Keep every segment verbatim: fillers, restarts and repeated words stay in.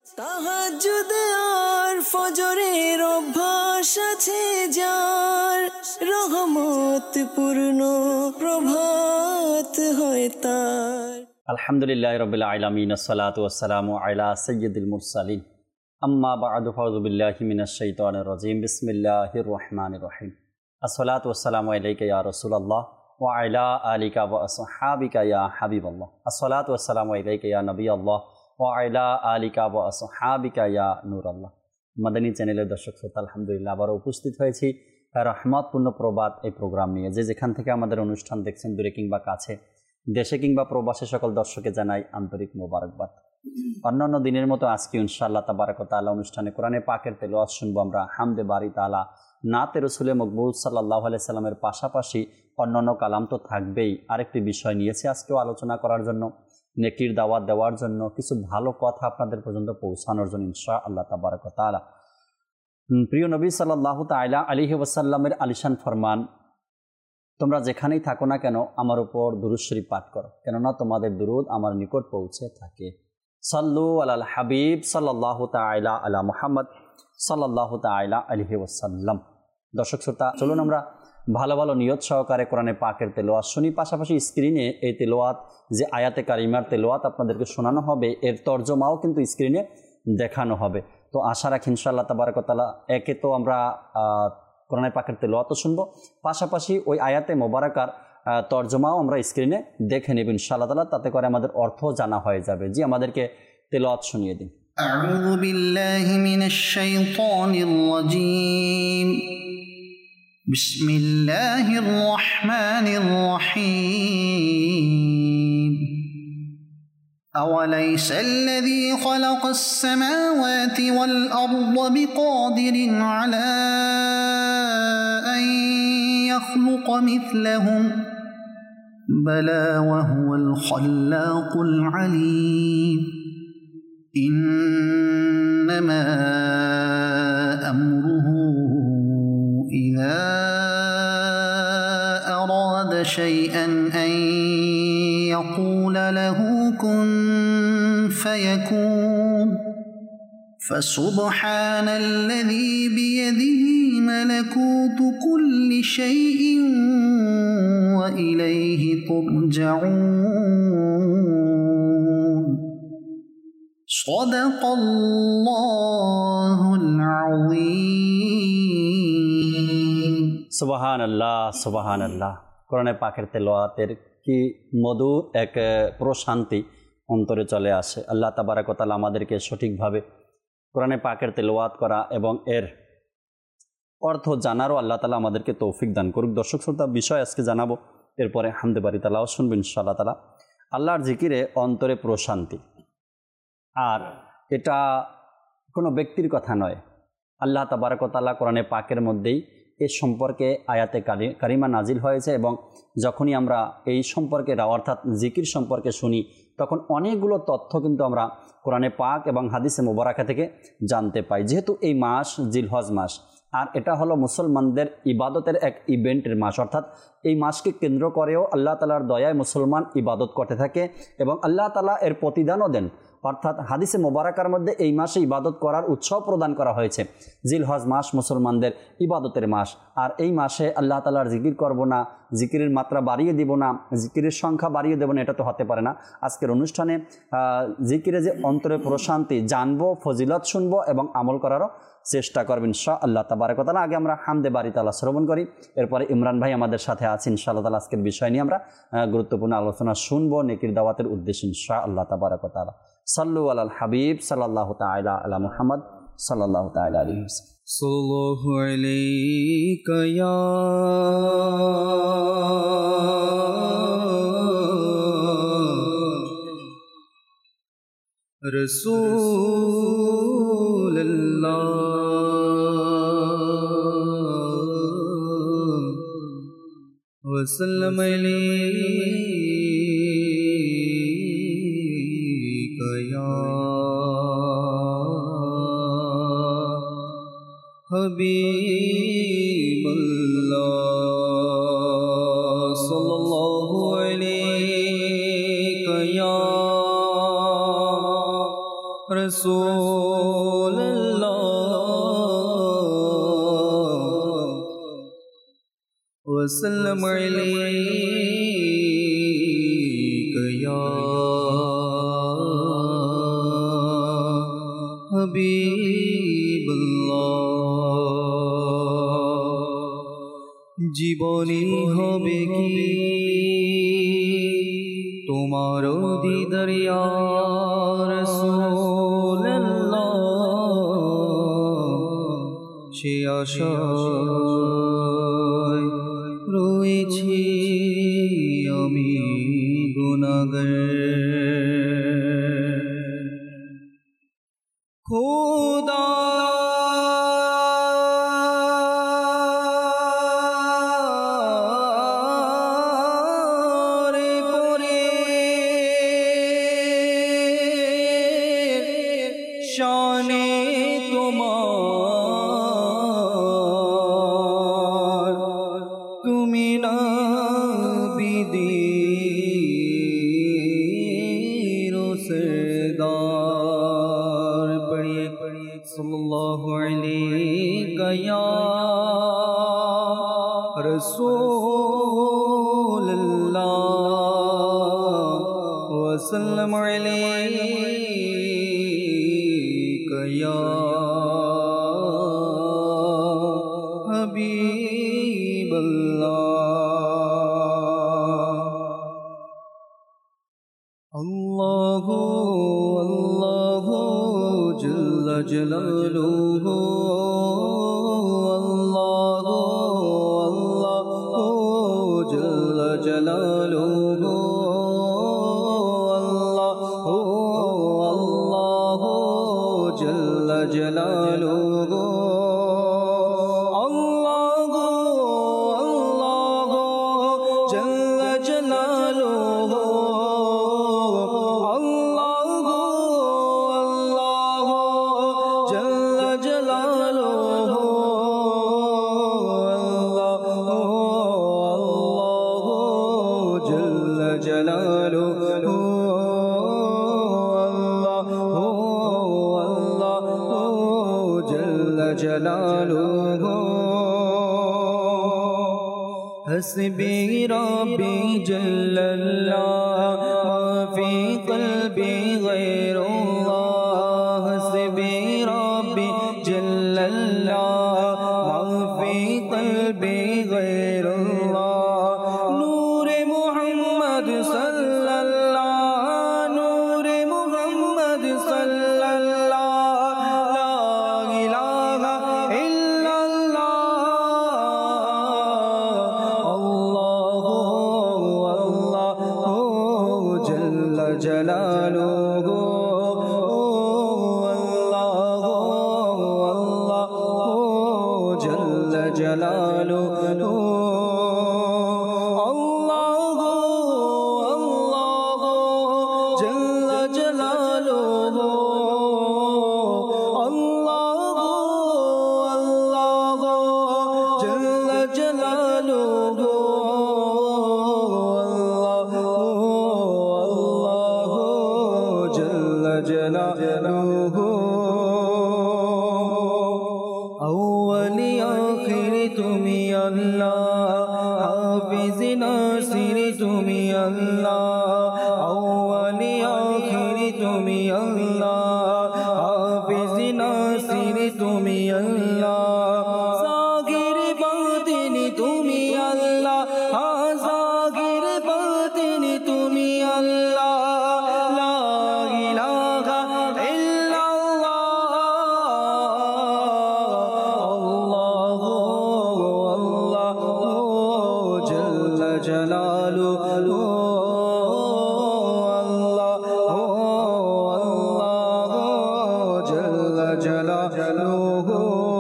তাহাজ্জুদ আর ফজরের অভ্যাস আছে যার, রহমত পূর্ণ প্রভাত হয় তার। আলহামদুলিল্লাহি রাব্বিল আলামিন, আসসালাতু ওয়াসসালামু আলা সাইয়্যিদিল মুরসালিন, আম্মা বা'দু, ফাউযু বিল্লাহি মিনাশ শাইতানির রাজীম, বিসমিল্লাহির রহমানির রহিম। আসসালাতু ওয়াসসালামু আলাইকা ইয়া রাসূলুল্লাহ ওয়া আলা আলিকা ওয়া আসহাবিকা ইয়া হাবিবাল্লাহ। আসসালাতু ওয়াসসালামু আলাইকা ইয়া নবিয়াল্লাহ ওয়া আলা আলিকা ওয়া আসহাবিকা ইয়া নূরাল্লাহ। মাদানী চ্যানেলের দর্শক শ্রোতা, আলহামদুলিল্লাহ আবার উপস্থিত হয়েছি রহমতপূর্ণ প্রবাদ এই প্রোগ্রাম নিয়ে। যে যেখান থেকে আমাদের অনুষ্ঠান দেখছেন, দূরে কিংবা কাছে, দেশে কিংবা প্রবাসে, সকল দর্শকে জানাই আন্তরিক মোবারকবাদ। অন্যান্য দিনের মতো আজকে ইনশাআল্লাহ তাবারাক ওয়া তাআলা অনুষ্ঠানে কোরআনে পাকের তেলাওয়াত শুনবো আমরা। হামদে বারি তাআলা, নাতে রসুলে মকবুল সাল্লাল্লাহু আলাইহি সাল্লামের পাশাপাশি অন্যান্য কালাম তো থাকবেই। আরেকটি বিষয় নিয়েছি আজকেও আলোচনা করার জন্য, নেকির দাওয়াত দেওয়ার জন্য, কিছু ভালো কথা আপনাদের পর্যন্ত পৌঁছানোর জন্য ইনশাআল্লাহ তাবারাক ওয়া তাআলা। প্রিয় নবী সাল্লাল্লাহু তাআলা আলাইহি ওয়াসাল্লামের আলিশান ফরমান, তোমরা যেখানেই থাকো না কেন আমার উপর দুরূদ শরীফ পাঠ করো, কেননা তোমাদের দুরূদ আমার নিকট পৌঁছে থাকে। সাল্লু আলাল হাবিব সাল্লাল্লাহু তাআলা আলা মুহাম্মদ সাল্লাল্লাহু তাআলা আলাইহি ওয়াসাল্লাম। দর্শক শ্রোতা, চলুন আমরা ভালো ভালো নিয়ত সহকারে কোরআনে পাকের তেলাওয়াত শুনি। পাশাপাশি স্ক্রিনে এই তেলাওয়াত, যে আয়াতে কারিমার তেলাওয়াত আপনাদেরকে শোনানো হবে, এর তর্জমাও কিন্তু স্ক্রিনে দেখানো হবে। তো আশা রাখি ইনশাআল্লাহ তাবারাক ওয়া তাআলা, একে তো আমরা কোরআনে পাকের তেলাওয়াত শুনবো, পাশাপাশি ওই আয়াতে মোবারকার তর্জমাও আমরা স্ক্রিনে দেখে নেব ইনশাআল্লাহ তাআলা, তাতে করে আমাদের অর্থ জানা হয়ে যাবে। জি, আমাদেরকে তেলাওয়াত শুনিয়ে দিন। আউযু বিল্লাহি মিনাশ শাইতানির রাজীম, বিসমিল্লাহির রহমানির রহিম। أوليس الذي خلق السماوات والأرض بقادر على أن يخلق مثلهم بلى وهو الخلاق العليم إنما أمره إذا أراد شيئا أن يقول له كن فيكون فسبحان الذي بيده ملكوت كل شيء وإليه ترجعون صدق الله العظيم। সুবহান আল্লাহ, সুবহান আল্লাহ। কোরআনে পাকের তেলাওয়াতের কি মধুর এক প্রশান্তি অন্তরে চলে আসে। আল্লাহ তাবারাক ওয়া তাআলা আমাদেরকে সঠিকভাবে কোরআনে পাকের তেলাওয়াত করা এবং এর অর্থ জানারও আল্লাহ তাআলা আমাদেরকে তৌফিক দান করুক। দর্শক শ্রোতা, বিষয় আজকে জানাবো, এরপরে হামদে বারি তাআলাও শুনবেন ইনশাআল্লাহ তাআলা। আল্লাহর জিকিরে অন্তরে প্রশান্তি, আর এটা কোনো ব্যক্তির কথা নয়। আল্লাহ তাবারাক ওয়া তাআলা কোরআনে পাকের মধ্যেই এ সম্পর্কে আয়াতে কারিমা নাজিল হয়েছে, এবং যখনই আমরা এই সম্পর্কে অর্থাৎ জিকির সম্পর্কে শুনি, তখন অনেকগুলো তথ্য কিন্তু আমরা কোরআনে পাক এবং হাদিসে মুবারাকা থেকে জানতে পাই। যেহেতু এই মাস জিলহজ মাস, আর এটা হলো মুসলমানদের ইবাদতের এক ইভেন্টের মাস, অর্থাৎ এই মাসকে কেন্দ্র করেও আল্লাহ তাআলার দয়ায় মুসলমান ইবাদত করতে থাকে এবং আল্লাহ তাআলা এর প্রতিদানও দেন। অর্থাৎ হাদিসে মোবারকার মধ্যে এই মাসে ইবাদত করার উৎসাহ প্রদান করা হয়েছে। জিলহজ মাস মুসলমানদের ইবাদতের মাস, আর এই মাসে আল্লাহ তাআলার জিকির করব না, জিকিরের মাত্রা বাড়িয়ে দিব না, জিকিরের সংখ্যা বাড়িয়ে দেব না, এটা তো হতে পারে না। আজকের অনুষ্ঠানে জিকিরে যে অন্তরে প্রশান্তি জানবো, ফজিলত শুনবো এবং আমল করারও চেষ্টা করবেন ইনশাআল্লাহ তাবারাক ওয়া তাআলা। আগে আমরা হামদে বারি তাআলা শ্রবণ করি, এরপরে ইমরান ভাই আমাদের সাথে আছেন ইনশাআল্লাহ তাআলা। আজকের বিষয় নিয়ে আমরা গুরুত্বপূর্ণ আলোচনা শুনবো, নেকির দাওয়াতের উদ্দেশ্যে ইনশাআল্লাহ তাবারাক ওয়া তাআলা। সাল্লু আলাল হাবিব সাল্লাল্লাহু তাআলা আলা মুহাম্মদ সাল্লাল্লাহু তাআলা আলাইহি ওয়াসাল্লাম। সাল্লাল্লাহু আলাইকা ইয়া রাসূলুল্লাহ ওয়া সাল্লাম আলাইকা ইয়া হাবিবাল্লাহ সাল্লাল্লাহু আলাইকা ইয়া रसूल अल्लाह वसल्लम अलैका या হাবিবাল্লাহ জীবনী হবে কি তোমার দিদার ইয়া রাসূলুল্লাহ সে আশায় রয়েছি আমি গুনাহগার খোদা शाने तुम्हार तुमी नबीदीर सरदार पढ़िए पढ़िए सल्लल्लाहु अलैहि या रसूल अल्लाह वसल्लम अलैहि या हबीबल्लाह अल्लाहु अल्लाहु जल्ल जलालुहु अल्लाहु अल्लाहु जल्ल जलालुहु जल्ल जलालुहु अल्लाहु अल्लाहु जल्ल जलालुहु अल्लाहु अल्लाहु जल्ल जलालुहु अल्लाहु अल्लाहु जल्ल जलालुहु जलालुहु हस्बी रब्बी जल्लल्लाह माफी क़ल्बी गैरुल्लाह हस्बी रब्बी जल्लल्लाह माफी क़ल्बी गैरुल्लाह नूरे मुहम्मद सल्लल्लाह नूरे मुहम्मद सल्लल्लाह जलालुहु अल्लाहु अल्लाहु जल्ल जलालुहु अल्लाहु अल्लाहु जल्ल जलालुहु अल्लाहु अल्लाहु जल्ल जलालुहु जलालुहु अव्वल आखिर तुमी अल्लाह हाफिज नासिर तुमी अल्लाह अव्वल आखिर तुमी अल्लाह हाफिज नासिर तुमी अल्लाह सागिर बातिन तुमी अल्लाह हाँ सागिर बातिन तुमी अल्लाह जलालुहु अल्लाहु अल्लाहु जल्ल जलालुहु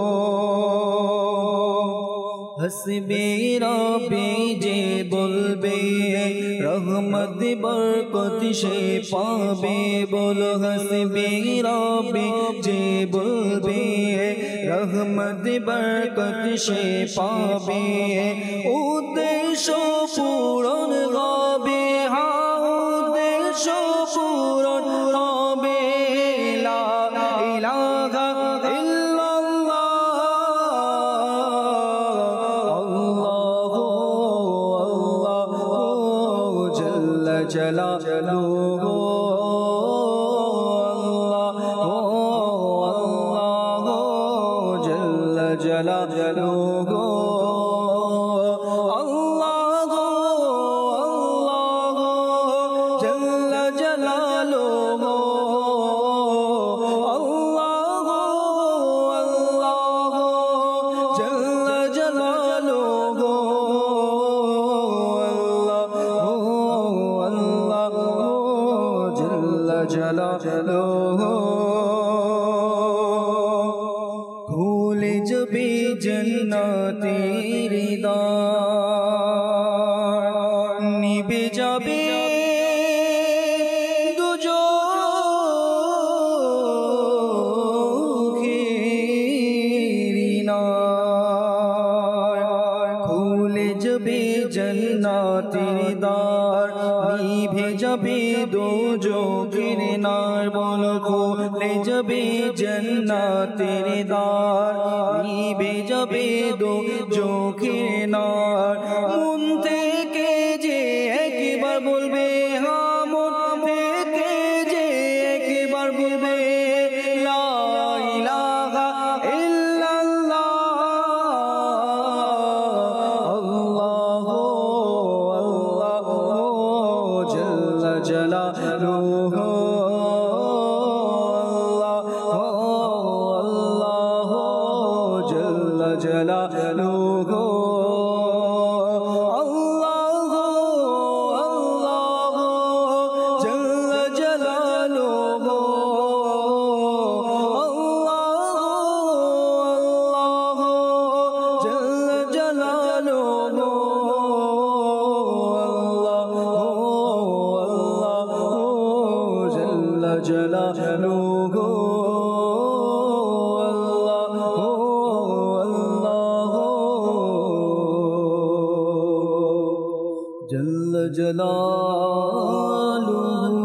हस्बी रब्बी जे बोलबे रहमत बरकत से पाबे बोल हस्बी रब्बी जे बोलबे रहमत बरकत से पाबे उद्देश्य पूरण गाबे हाँ उद्देश्य पूरण गाबे ला ইলাহা ইল্লাল্লাহ আল্লাহু আল্লাহু জাল্লা জালালুহু জলালুহু আল্লাহু আল্লাহু জাল্লা জালালুহু আল্লাহু আল্লাহু জাল্লা জালালুহু আল্লাহু আল্লাহু জাল্লা জালালুহু খুলে যাবে জান্নাতের দ্বার নিভে যাবে দুজখের নার খুলে যাবে জান্নাতের দ্বার নিভে যাবে দুজখের নার বলো খুলে যাবে জান্নাতের দ্বার নিভে যাবে দুজখের নার মন থেকে যে একবার বলবে হ্যাঁ মন থেকে যে একবার বলবে লা ইলাহা ইল্লাল্লাহ আল্লাহু আল্লাহু জাল্লা জালালুহু জলালুহু আল্লাহু আল্লাহু জাল্লা জালালুহু আল্লাহু আল্লাহু জাল্লা জালালুহু আল্লাহু আল্লাহু জাল্লা জালালুহু জল্ল জলালুহু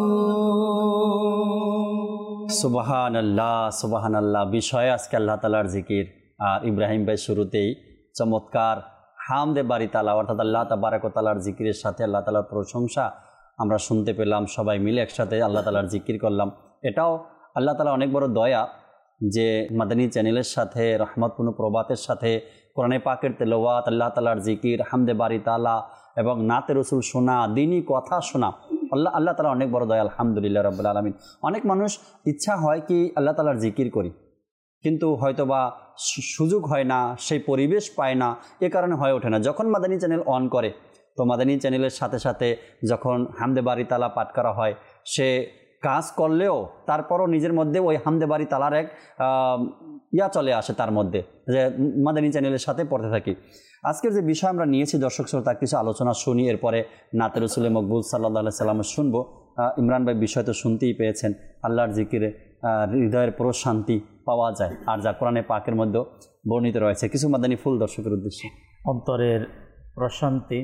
সুবহানাল্লাহ সুবহানাল্লাহ। বিষয় আজকে আল্লাহ তাআলার জিকির। আর ইব্রাহিম ভাই শুরুতেই চমৎকার হামদে বারি তাআলা অর্থাৎ আল্লাহ তাবারক ওয়া তাআলার জিকিরের সাথে আল্লাহ তাআলার প্রশংসা আমরা শুনতে পেলাম। সবাই মিলে একসাথে আল্লাহ তাআলার জিকির করলাম। এটাও আল্লাহ তাআলা অনেক বড় দয়া যে মাদানী চ্যানেলের সাথে রহমতপূর্ণ প্রবাতের সাথে কোরআনে পাকের তেলাওয়াত, আল্লাহ তাআলার জিকির, হামদে বারি তাআলা এবং নাতে রসুল শোনা, দিনই কথা শোনা, আল্লাহ আল্লাহ তাআলা অনেক বড় দয়া। আলহামদুলিল্লাহ রাব্বুল আলামিন। অনেক মানুষ ইচ্ছা হয় কি আল্লাহ তাআলার জিকির করি, কিন্তু হয়তোবা সুযোগ হয় না, সেই পরিবেশ পায় না, এ কারণে হয়ে ওঠে না। যখন মাদানী চ্যানেল অন করে তো মাদানী চ্যানেলের সাথে সাথে যখন হামদে বারি তাআলা পাঠ করা হয়, সে কাজ করলেও তারপরও নিজের মধ্যে ওই হামদে বারি তাআলার এক ইয়া চলে আসে তার মধ্যে, যে মাদানী চ্যানেলের সাথে পড়তে থাকি। আজকের যে বিষয় আমরা নিয়েছি দর্শক শ্রোতা কিছু আলোচনা শুনি, এরপরে নাতে রসুলে মকবুল সাল্লাল্লাহু আলাইহি সাল্লাম শুনবো। ইমরান ভাই বিষয় তো শুনতেই পেয়েছেন, আল্লাহর জিকিরে হৃদয়ের প্রশান্তি পাওয়া যায়, আর যা কোরআনে পাকের মধ্যে বর্ণিত রয়েছে। কিছু মাদানী ফুল দর্শকের উদ্দেশ্যে। অন্তরের প্রশান্তি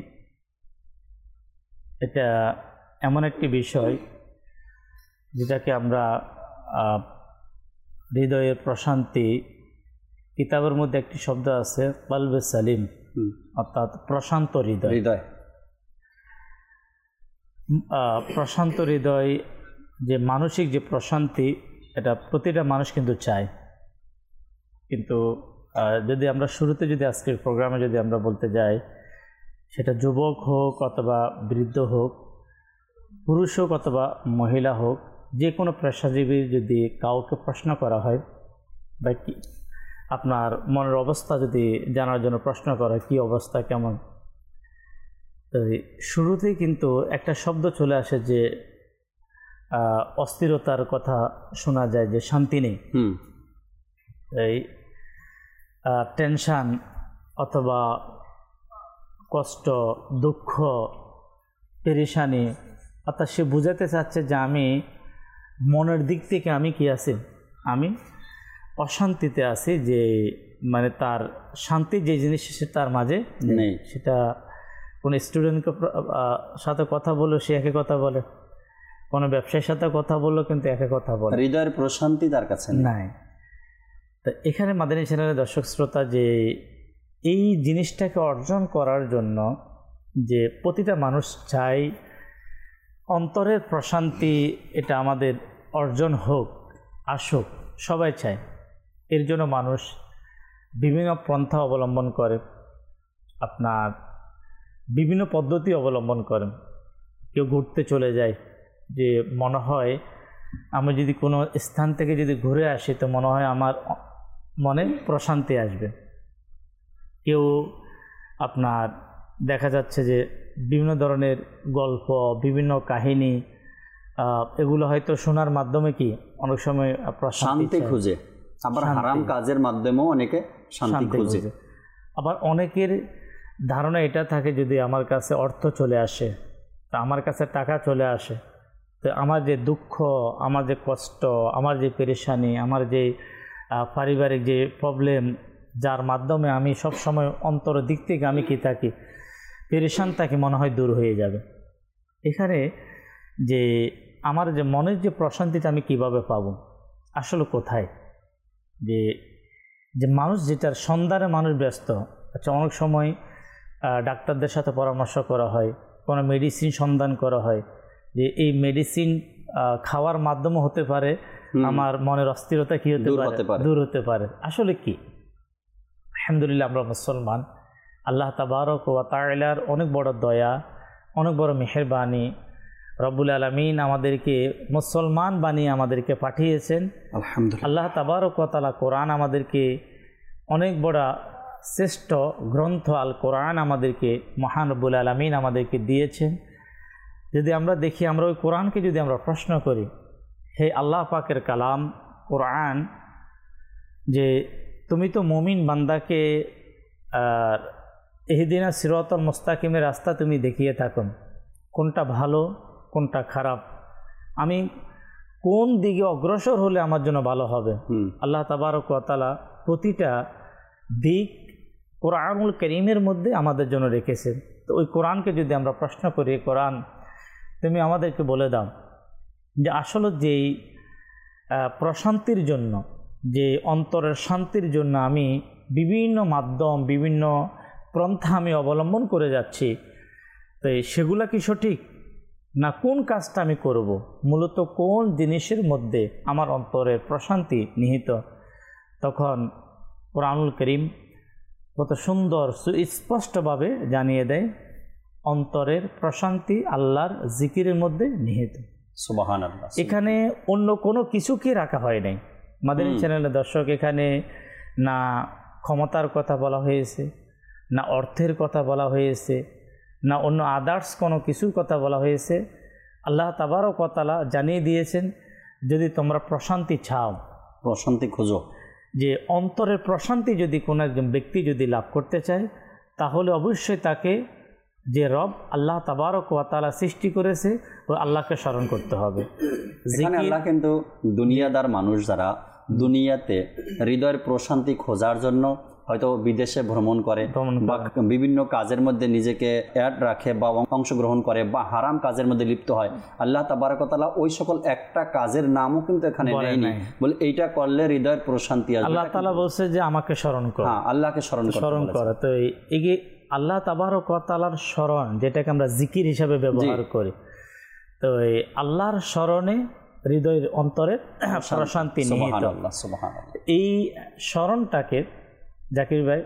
এটা এমন একটি বিষয় যেটাকে আমরা হৃদয়ের প্রশান্তি, কিতাবের মধ্যে একটি শব্দ আছে কলবে সালিম, অর্থাৎ প্রশান্ত হৃদয়। হৃদয় প্রশান্ত হৃদয় যে মানসিক যে প্রশান্তি, এটা প্রতিটা মানুষ কিন্তু চায়। কিন্তু যদি আমরা শুরুতে যদি আজকের প্রোগ্রামে যদি আমরা বলতে যাই, সেটা যুবক হোক অথবা বৃদ্ধ হোক, পুরুষ হোক অথবা মহিলা হোক, যে কোনো পেশাজীবী যদি কাউকে প্রশ্ন করা হয় বা কি আপনার মনের অবস্থা যদি জানার জন্য প্রশ্ন করা হয়, কী অবস্থা কেমন, তো শুরুতেই কিন্তু একটা শব্দ চলে আসে যে অস্থিরতার কথা শোনা যায়, যে শান্তি নেই, এই টেনশান অথবা কষ্ট, দুঃখ, পেরেশানি, অর্থাৎ সে বুঝাতে চাচ্ছে যে আমি মনের দিক থেকে আমি কি আছি, আমি অশান্তিতে আছি, যে মানে তার শান্তি যে জিনিস সে তার মাঝে নেই। সেটা কোনো স্টুডেন্টকে সাথে কথা বললো সে একে কথা বলে, কোনো ব্যবসায়ীর সাথে কথা বললো কিন্তু একে কথা বলে, হৃদয়ের প্রশান্তি তার কাছে নাই। তো এখানে মাদানী চ্যানেলের দর্শক শ্রোতা, যে এই জিনিসটাকে অর্জন করার জন্য যে প্রতিটা মানুষ চায় অন্তরের প্রশান্তি, এটা আমাদের অর্জন হোক, আসুক, সবাই চায়। এর জন্য মানুষ বিভিন্ন পন্থা অবলম্বন করে, আপনার বিভিন্ন পদ্ধতি অবলম্বন করেন। কেউ ঘুরতে চলে যায়, যে মনে হয় আমি যদি কোনো স্থান থেকে যদি ঘুরে আসি তো মনে হয় আমার মনে প্রশান্তি আসবে। কেউ আপনার দেখা যাচ্ছে যে বিভিন্ন ধরনের গল্প, বিভিন্ন কাহিনী, এগুলো হয়তো শোনার মাধ্যমে কি অনেক সময় শান্তি খুঁজে, আবার হারাম কাজের মাধ্যমেও অনেকে শান্তি খুঁজে। আবার অনেকের ধারণা এটা থাকে, যদি আমার কাছে অর্থ চলে আসে, তা আমার কাছে টাকা চলে আসে, তো আমার যে দুঃখ, আমার যে কষ্ট, আমার যে পেরেশানি, আমার যে পারিবারিক যে প্রবলেম, যার মাধ্যমে আমি সব সময় অন্তরের দিক থেকে আমি কি থাকি, পেরেশান থাকি, মনে হয় দূর হয়ে যাবে। এখানে যে আমার যে মনের যে প্রশান্তিটা আমি কিভাবে পাবো, আসলে কোথায়, যে যে মানুষ যেটার সন্ধানে মানুষ ব্যস্ত। আচ্ছা, অনেক সময় ডাক্তারদের সাথে পরামর্শ করা হয়, কোনো মেডিসিন সন্ধান করা হয়, যে এই মেডিসিন খাওয়ার মাধ্যমে হতে পারে আমার মনের অস্থিরতা কি হতে পারে, দূর হতে পারে। আসলে কি, আলহামদুলিল্লাহ আমরা মুসলমান, আল্লাহ তাবারক ওয়া তাআলার অনেক বড় দয়া, অনেক বড় মেহেরবানি। রব্বুল আলামিন আমাদেরকে মুসলমান বানিয়ে আমাদেরকে পাঠিয়েছেন। আলহামদুলিল্লাহ, আল্লাহ তাবারক ওয়া তাআলা কোরআন আমাদেরকে অনেক বড় শ্রেষ্ঠ গ্রন্থ আল কোরআন আমাদেরকে মহান রব্বুল আলামিন আমাদেরকে দিয়েছেন। যদি আমরা দেখি, আমরা ওই কোরআনকে যদি আমরা প্রশ্ন করি, হে আল্লাহ পাকের কালাম কোরআন, যে তুমি তো মুমিন বান্দাকে ইহদিনা সিরাতাল মুস্তাকিমের রাস্তা তুমি দেখিয়ে থাকো, কোনটা ভালো কোনটা খারাপ, আমি কোন দিকে অগ্রসর হলে আমার জন্য ভালো হবে। আল্লাহ তাবারক ওয়া তাআলা প্রতিটা দিক কোরআনুল কারীমের মধ্যে আমাদের জন্য রেখেছেন। তো ওই কোরআনকে যদি আমরা প্রশ্ন করি, কোরআন তুমি আমাদেরকে বলে দাও যে আসলে যেই প্রশান্তির জন্য, যে অন্তরের শান্তির জন্য আমি বিভিন্ন মাধ্যম, বিভিন্ন পন্থা আমি অবলম্বন করে যাচ্ছি, তো সেগুলা কি সঠিক, না কোন কাজটা আমি করব, মূলত কোন জিনিসের মধ্যে আমার অন্তরের প্রশান্তি নিহিত। তখন কোরআনুল কারীম কত সুন্দর সুস্পষ্টভাবে জানিয়ে দেয়, অন্তরের প্রশান্তি আল্লাহর জিকিরের মধ্যে নিহিত। সুবহানাল্লাহ। এখানে অন্য কোনো কিছুকে রাখা হয় নাই। মাদানী চ্যানেলের দর্শক, এখানে না ক্ষমতার কথা বলা হয়েছে, না অর্থের কথা বলা হয়েছে, না অন্য আদার্স কোনো কিছুর কথা বলা হয়েছে। আল্লাহ তাবারক ওয়া তাআলা জানিয়ে দিয়েছেন, যদি তোমরা প্রশান্তি চাও, প্রশান্তি খোঁজো, যে অন্তরের প্রশান্তি যদি কোনো একজন ব্যক্তি যদি লাভ করতে চায়, তাহলে অবশ্যই তাকে যে রব আল্লাহ তাবারক ওয়া তাআলা সৃষ্টি করেছে ওই আল্লাহকে স্মরণ করতে হবে। যেখানে আল্লাহ কিন্তু দুনিয়াদার মানুষ যারা দুনিয়াতে হৃদয়ের প্রশান্তি খোঁজার জন্য হয়তো বিদেশে ভ্রমণ করে বা বিভিন্ন কাজের মধ্যে নিজেকে অ্যাড রাখে বা অংশগ্রহণ করে বা হারাম কাজের মধ্যে লিপ্ত হয়, আল্লাহ তাবারক ওয়া তাআলা ওই সকল একটা কাজের নামও কিন্তু এখানে নেয়নি, বলে এইটা করলে হৃদয়ের প্রশান্তি আসবে। আল্লাহ তাআলা বলছে যে আমাকে স্মরণ করো, হ্যাঁ, আল্লাহকে স্মরণ স্মরণ করো। তো এই যে আল্লাহ তাবারক ওয়া তাআলার স্মরণ, যেটাকে আমরা জিকির হিসাবে ব্যবহার করি, তো এই আল্লাহর স্মরণে হৃদয়ের অন্তরের প্রশান্তি নিহিত। এই স্মরণটাকে জাকির ভাই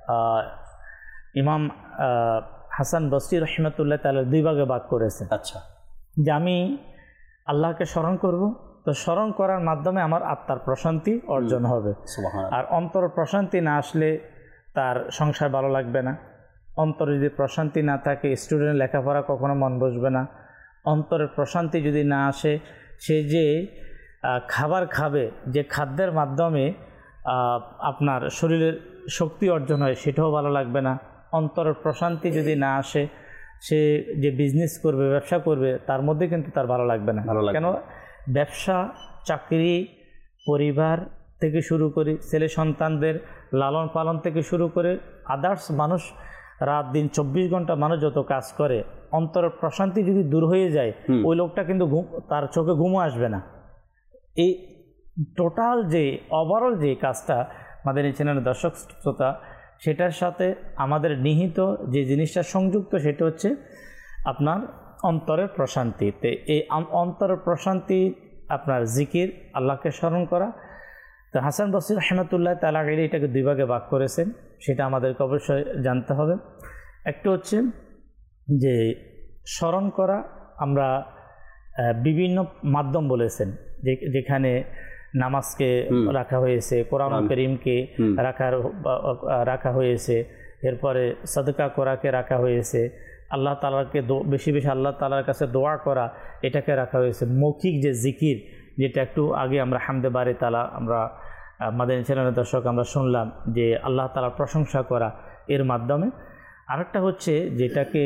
ইমাম হাসান বসরি রহমতুল্লাহ তাআলা দুই ভাগে ভাগ করেছেন। আচ্ছা, যে আমি আল্লাহকে স্মরণ করব, তো স্মরণ করার মাধ্যমে আমার আত্মার প্রশান্তি অর্জন হবে। আর অন্তর প্রশান্তি না আসলে তার সংসার ভালো লাগবে না। অন্তরে যদি প্রশান্তি না থাকে, স্টুডেন্ট লেখাপড়া কখনো মন বসবে না। অন্তরের প্রশান্তি যদি না আসে, সে যে খাবার খাবে, যে খাদ্যের মাধ্যমে আপনার শরীরের শক্তি অর্জন হয়, সেটাও ভালো লাগবে না। অন্তরের প্রশান্তি যদি না আসে, সে যে বিজনেস করবে, ব্যবসা করবে, তার মধ্যে কিন্তু তার ভালো লাগবে না। কেন? ব্যবসা, চাকরি, পরিবার থেকে শুরু করে ছেলে সন্তানদের লালন পালন থেকে শুরু করে আদার্স মানুষ রাত দিন চব্বিশ ঘন্টা মানুষ যত কাজ করে, অন্তরের প্রশান্তি যদি দূর হয়ে যায়, ওই লোকটা কিন্তু ঘুম, তার চোখে ঘুমও আসবে না। এই টোটাল যে ওভারঅল যে কাজটা মাদানী চ্যানেলের দর্শক শ্রোতা, সেটার সাথে আমাদের নিহিত যে জিনিসটা সংযুক্ত সেটা হচ্ছে আপনার অন্তরের প্রশান্তিতে। এই অন্তরের প্রশান্তি আপনার জিকির, আল্লাহকে স্মরণ করা। তো হাসান বসরি রহমতুল্লাহ তাআলা আলাইহি এটাকে দুই ভাগে ভাগ করেছেন, সেটা আমাদেরকে অবশ্যই জানতে হবে। একটা হচ্ছে যে স্মরণ করা, আমরা বিভিন্ন মাধ্যম বলেছেন, যে যেখানে নামাজকে রাখা হয়েছে, কোরআন কারীমকে রাখার রাখা হয়েছে, এরপরে সাদকা করাকে রাখা হয়েছে, আল্লাহ তাআলাকে বেশি বেশি আল্লাহ তাআলার কাছে দোয়া করা এটাকে রাখা হয়েছে। মৌখিক যে জিকির, যেটা একটু আগে আমরা হামদে বারি তাআলা আমরা মাদানী চ্যানেলের দর্শক আমরা শুনলাম, যে আল্লাহ তাআলার প্রশংসা করা এর মাধ্যমে। আরেকটা হচ্ছে যেটাকে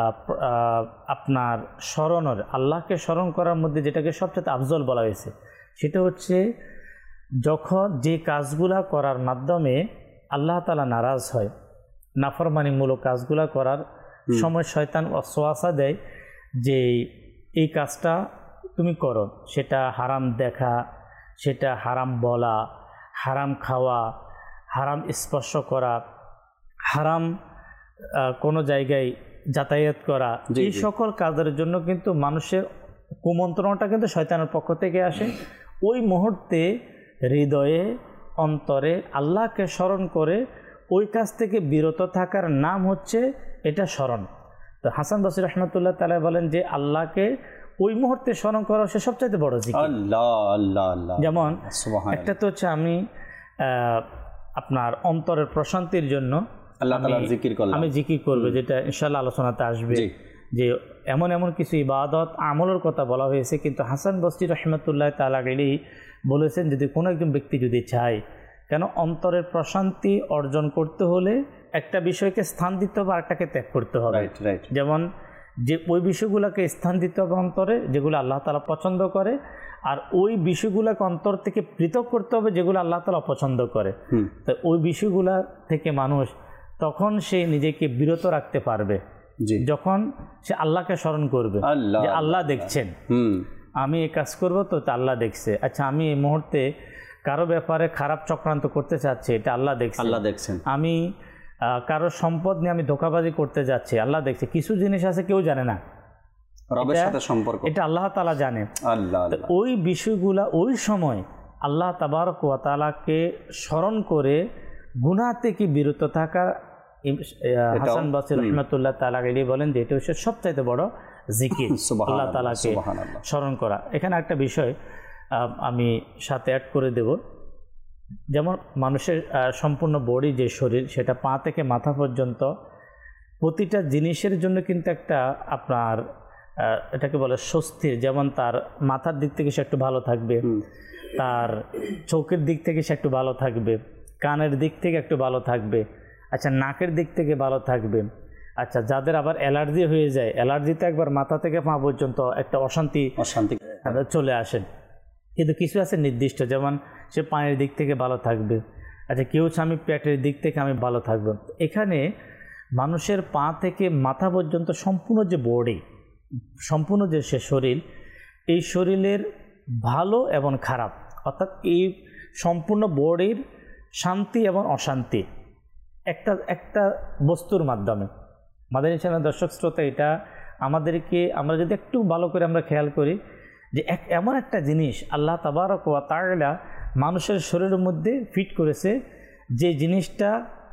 আপনার স্মরণের, আল্লাহকে স্মরণ করার মধ্যে যেটাকে সবচেয়ে আফজল বলা হয়েছে, সেটা হচ্ছে যখন যে কাজগুলা করার মাধ্যমে আল্লাহ তাআলা নারাজ হয়, নাফরমানিমূলক কাজগুলা করার সময় শয়তান ওয়াসওয়াসা দেয় যে এই কাজটা তুমি করো, সেটা হারাম দেখা, সেটা হারাম বলা, হারাম খাওয়া, হারাম স্পর্শ করা, হারাম কোনো জায়গায় যাতায়াত করা, এই সকল কাজের জন্য কিন্তু মানুষের কুমন্ত্রণাটা কিন্তু শয়তানের পক্ষ থেকে আসে। ওই মুহূর্তে হৃদয়ে অন্তরে আল্লাহকে স্মরণ করে ওই কাজ থেকে বিরত থাকার নাম হচ্ছে এটা স্মরণ। তো হাসান বসরি রহমতুল্লাহ তাআলা বলেন যে আল্লাহকে ওই মুহূর্তে স্মরণ করা হচ্ছে সবচাইতে বড় জিকির। আল্লাহ আল্লাহ আল্লাহ। যেমন একটা তো হচ্ছে আমি আপনার অন্তরের প্রশান্তির জন্য আল্লাহ তাআলার জিকির করলাম, আমি জিকির করব, যেটা ইনশাআল্লাহ আলোচনাতে আসবে, যে এমন এমন কিছু ইবাদত আমলের কথা বলা হয়েছে। কিন্তু হাসান বসরি রহমতুল্লাহ তাআলা আলাইহি বলেছেন, যদি কোনো একজন ব্যক্তি যদি চায়, কেন অন্তরের প্রশান্তি অর্জন করতে হলে একটা বিষয়কে স্থান দিতে হবে, আরেকটাকে ত্যাগ করতে হবে। যেমন যে ওই বিষয়গুলোকে স্থান দিতে হবে অন্তরে, যেগুলো আল্লাহ তাআলা পছন্দ করে, আর ওই বিষয়গুলোকে অন্তর থেকে পৃথক করতে হবে যেগুলো আল্লাহ তাআলা অপছন্দ করে। তো ওই বিষয়গুলা থেকে মানুষ তখন সে নিজেকে বিরত রাখতে পারবে যখন সে আল্লাহকে স্মরণ করবে, যে আল্লাহ দেখছেন, আমি এই কাজ করব তো আল্লাহ দেখছে। আচ্ছা, আমি এই মুহূর্তে কারো ব্যাপারে খারাপ চক্রান্ত করতে চাচ্ছি, এটা আল্লাহ দেখছে, আল্লাহ দেখছেন। আমি কারো সম্পদ নিয়ে আমি ধোঁকাবাজি করতে যাচ্ছি, আল্লাহ দেখছে। কিছু জিনিস আছে কেউ জানে না, রবের সাথে সম্পর্ক, এটা আল্লাহ তাআলা জানে। আল্লাহ ওই বিষয়গুলা ওই সময় আল্লাহ তাবারক ওয়া তাআলাকে স্মরণ করে গুনাহ থেকে বিরত থাকা, হাসান বসরি রহমতুল্লাহ তাআলা আলাইহি বলেন যে এটা হচ্ছে সবচাইতে বড় জিকির, আল্লাহ তাআলাকে স্মরণ করা। এখানে একটা বিষয় আমি সাথে অ্যাড করে দেব, যেমন মানুষের সম্পূর্ণ বডি যে শরীর, সেটা পা থেকে মাথা পর্যন্ত প্রতিটা জিনিসের জন্য কিন্তু একটা আপনার এটাকে বলে স্বস্তির। যেমন তার মাথার দিক থেকে সে একটু ভালো থাকবে, তার চোখের দিক থেকে সে একটু ভালো থাকবে, কানের দিক থেকে একটু ভালো থাকবে, আচ্ছা নাকের দিক থেকে ভালো থাকবে। আচ্ছা, যাদের আবার অ্যালার্জি হয়ে যায়, অ্যালার্জিতে একবার মাথা থেকে পা পর্যন্ত একটা অশান্তি অশান্তি চলে আসেন। কিন্তু কিছু আছে নির্দিষ্ট, যেমন সে পায়ের দিক থেকে ভালো থাকবে, আচ্ছা কেউ হচ্ছে আমি পেটের দিক থেকে আমি ভালো থাকবো। এখানে মানুষের পা থেকে মাথা পর্যন্ত সম্পূর্ণ যে বডি, সম্পূর্ণ যে সে শরীর, এই শরীরের ভালো এবং খারাপ, অর্থাৎ এই সম্পূর্ণ বডির শান্তি এবং অশান্তি একটা একটা বস্তুর মাধ্যমে। মাদানী চ্যানেলের দর্শক শ্রোতা, এটা আমাদেরকে আমরা যদি একটু ভালো করে আমরা খেয়াল করি, যে এক এমন একটা জিনিস আল্লাহ তাবারক ওয়া তাআলা মানুষের শরীরের মধ্যে ফিট করেছে, যে জিনিসটা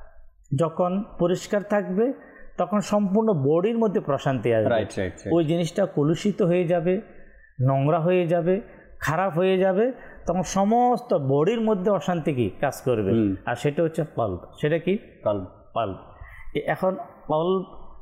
যখন পরিষ্কার থাকবে তখন সম্পূর্ণ বডির মধ্যে প্রশান্তি আসবে। ওই জিনিসটা কলুষিত হয়ে যাবে, নোংরা হয়ে যাবে, খারাপ হয়ে যাবে, তখন সমস্ত বডির মধ্যে অশান্তি কি কাজ করবে, আর সেটা হচ্ছে কলব। সেটা কি? কলব। কলব। এখন কলব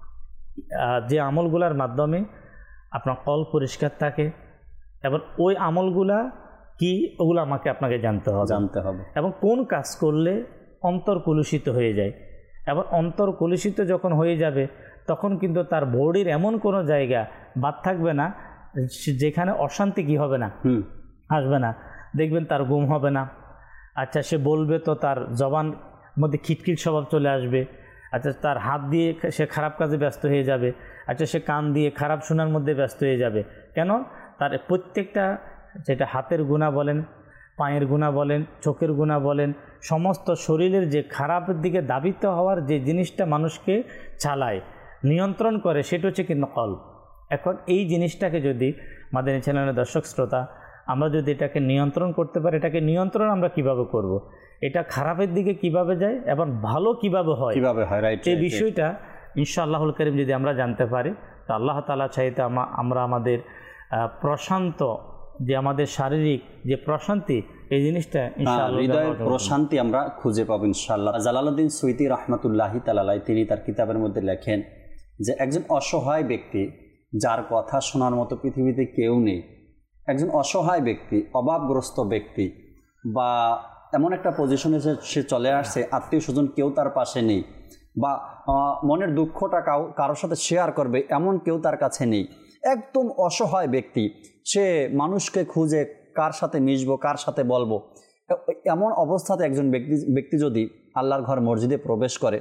যে আমলগুলার মাধ্যমে আপনার কলব পরিষ্কার থাকে, এবং ওই আমলগুলা কি ওগুলো আমাকে আপনাকে জানতে হবে জানতে হবে এবং কোন কাজ করলে অন্তর কলুষিত হয়ে যায়। এবং অন্তর কলুষিত যখন হয়ে যাবে তখন কিন্তু তার বডির এমন কোনো জায়গা বাদ থাকবে না যেখানে অশান্তি কি হবে না, আসবে না। দেখবেন তার ঘুম হবে না, আচ্ছা সে বলবে তো তার জবান মধ্যে খিটখিট স্বভাব চলে আসবে, আচ্ছা তার হাত দিয়ে সে খারাপ কাজে ব্যস্ত হয়ে যাবে, আচ্ছা সে কান দিয়ে খারাপ শোনার মধ্যে ব্যস্ত হয়ে যাবে। কেন? তার প্রত্যেকটা, যেটা হাতের গুনাহ বলেন, পায়ের গুনাহ বলেন, চোখের গুনাহ বলেন, সমস্ত শরীরের যে খারাপের দিকে দাবিত হওয়ার যে জিনিসটা মানুষকে চালায়, নিয়ন্ত্রণ করে, সেটা হচ্ছে কিন্তু কলব। এখন এই জিনিসটাকে যদি মাদানী চ্যানেলের দর্শক শ্রোতা আমরা যদি এটাকে নিয়ন্ত্রণ করতে পারি, এটাকে নিয়ন্ত্রণ আমরা কিভাবে করব, এটা খারাপের দিকে কিভাবে যায় এবং ভালো কিভাবে হয়, কিভাবে হয়, রাইট, এই বিষয়টা ইনশাআল্লাহুল কারীম যদি আমরা জানতে পারি, তো আল্লাহ তাআলা চাইতে আমরা আমাদের প্রশান্ত যে আমাদের শারীরিক যে প্রশান্তি, এই জিনিসটা ইনশাআল্লাহ হৃদয়ের প্রশান্তি আমরা খুঁজে পাবো ইনশাআল্লাহ। জালালউদ্দিন সুয়ুতী রাহমাতুল্লাহি তাআলা আলাইহি তিনি তার কিতাবের মধ্যে লেখেন যে একজন অসহায় ব্যক্তি যার কথা শোনার মতো পৃথিবীতে কেউ নেই, একজন অসহায় ব্যক্তি, অভাবগ্রস্ত ব্যক্তি, বা এমন একটা পজিশনে সে চলে আসছে, আত্মীয় স্বজন কেউ তার পাশে নেই, বা মনের দুঃখটা কাউ কারোর সাথে শেয়ার করবে এমন কেউ তার কাছে নেই, একদম অসহায় ব্যক্তি, সে মানুষকে খুঁজে কার সাথে মিশবো, কার সাথে বলবো, এমন অবস্থাতে একজন ব্যক্তি ব্যক্তি যদি আল্লাহর ঘর মসজিদে প্রবেশ করে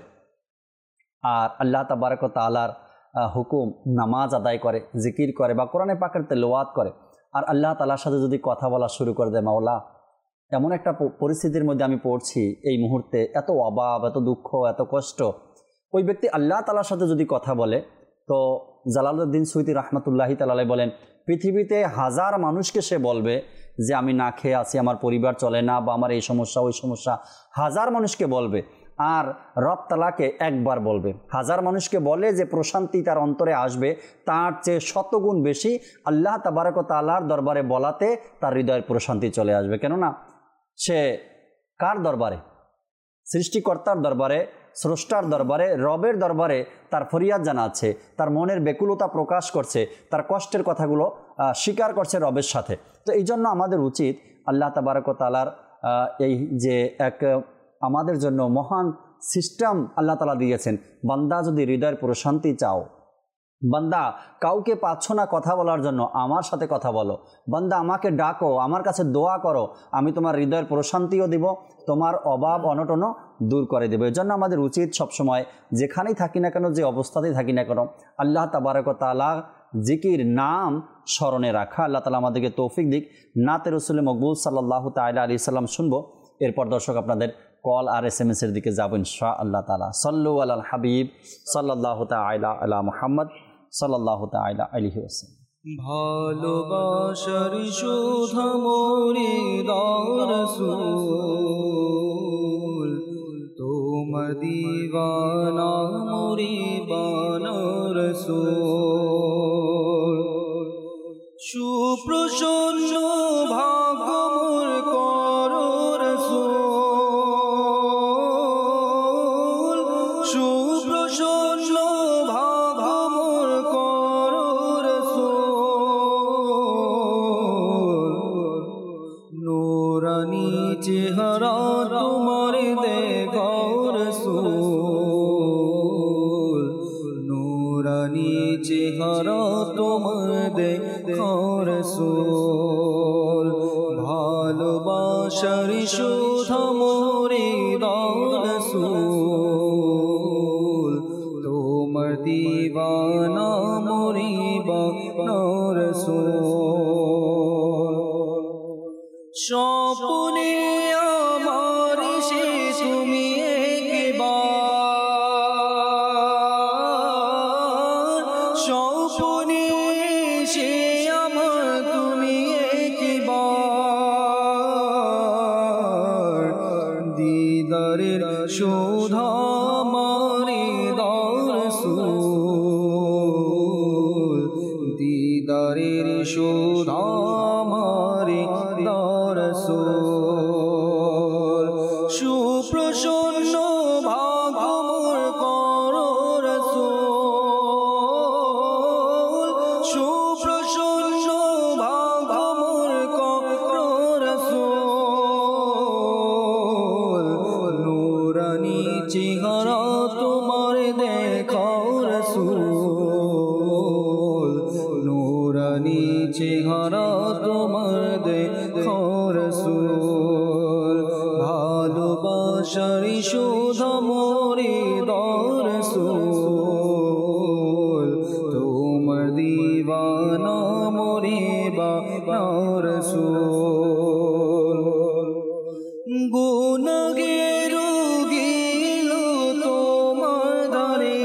আর আল্লাহ তাবারক ওয়া তাআলার হুকুম নামাজ আদায় করে, জিকির করে, বা কোরআনে পাকের তেলাওয়াত করে, আর আল্লাহ তাআলার সাথে যদি কথা বলা শুরু করে দেয়, মাওলা এমন একটা পরিস্থিতির মধ্যে আমি পড়ছি এই মুহূর্তে, এত অভাব, এত দুঃখ, এত কষ্ট, ওই ব্যক্তি আল্লাহ তাআলার সাথে যদি কথা বলে, তো জালালউদ্দিন সুয়ুতী রাহমাতুল্লাহি তাআলা আলাইহি বলেন পৃথিবীতে হাজার মানুষকে সে বলবে যে আমি না খেয়ে আছি, আমার পরিবার চলে না, বা আমার এই সমস্যা ওই সমস্যা, হাজার মানুষকে বলবে, আর রব তাআলাকে একবার বলবে। হাজার মানুষকে বলে যে প্রশান্তি তার অন্তরে আসবে, তার চেয়ে শতগুণ বেশি আল্লাহ তাবারক ওয়া তাআলার দরবারে বলাতে তার হৃদয়ের প্রশান্তি চলে আসবে। কেননা সে কার দরবারে? সৃষ্টিকর্তার দরবারে, স্রষ্টার দরবারে, রবের দরবারে তার ফরিয়াদ জানাচ্ছে, তার মনের বেকুলতা প্রকাশ করছে, তার কষ্টের কথাগুলো স্বীকার করছে রবের সাথে। তো এই জন্য আমাদের উচিত আল্লাহ তাবারক ওয়া তাআলার এই যে এক আমাদের জন্য মহান সিস্টেম আল্লাহ তাআলা দিয়েছেন, বান্দা যদি হৃদয়ের প্রশান্তি চাও, বান্দা কাউকে পাচ্ছ না কথা বলার জন্য, আমার সাথে কথা বলো, বান্দা আমাকে ডাকো, আমার কাছে দোয়া করো, আমি তোমার হৃদয়ের প্রশান্তিও দিব, তোমার অভাব অনটনও দূর করে দেবে। এই জন্য আমাদের উচিত সবসময় যেখানেই থাকি না কেন, যে অবস্থাতেই থাকি না কেন, আল্লাহ তাবারক ওয়া তাআলা জিকির নাম স্মরণে রাখা। আল্লাহ তাআলা আমাদেরকে তৌফিক দিক। নাতে রাসূল মকবুল সাল্লাল্লাহু তাআলা আলাইহি সাল্লাম শুনবো, এরপর দর্শক আপনাদের কল আর এস এম এস এর দিকে যাবো ইনশাআল্লাহ তাআলা। সাল্লু আলাল হাবিব সাল্লাল্লাহু তাআলা আলা মুহাম্মদ সাল্লাল্লাহু তাআলা আলাইহি ওয়াসাল্লাম। ভালোবাসার সুধা মুরিদার রাসূল, তোমার দিওয়ানা মুরিদানা রাসূল, সুপ্রসন্ন ভাগ্য মোর করো রাসূল, সুপ্রসন্ন ভাগ্য মোর করো রাসূল, নূরানী চেহারা তোমার দেখাও রাসূল, নূরানী চেহারা তোমার দেখাও রাসূল, ভালোবাসার সুধা মুরিদার রাসূল, তোমার দিওয়ানা মুরিদানা রাসূল, স্বপ্নে আমার সে তুমি একবার, স্বপ্নে সে আমার তুমি একবার, দিদারের সুধা মুরিদার রাসূল, দিদারের সুধা মুরিদার রাসূল, সুপ্রসন্ন ভাগ্য মোর করো রাসূল, সুপ্রসন্ন ভাগ্য মোর করো রাসূল, নূরানী চেহারা তোমার দেখাও রাসূল, নূরানী চেহারা তোমার দেখাও রাসূল, ভালোবাসার সুধা মুরিদার রাসূল, তোমার দিওয়ানা মুরিদানা রাসূল। রোগীলো তোমার দ্বারে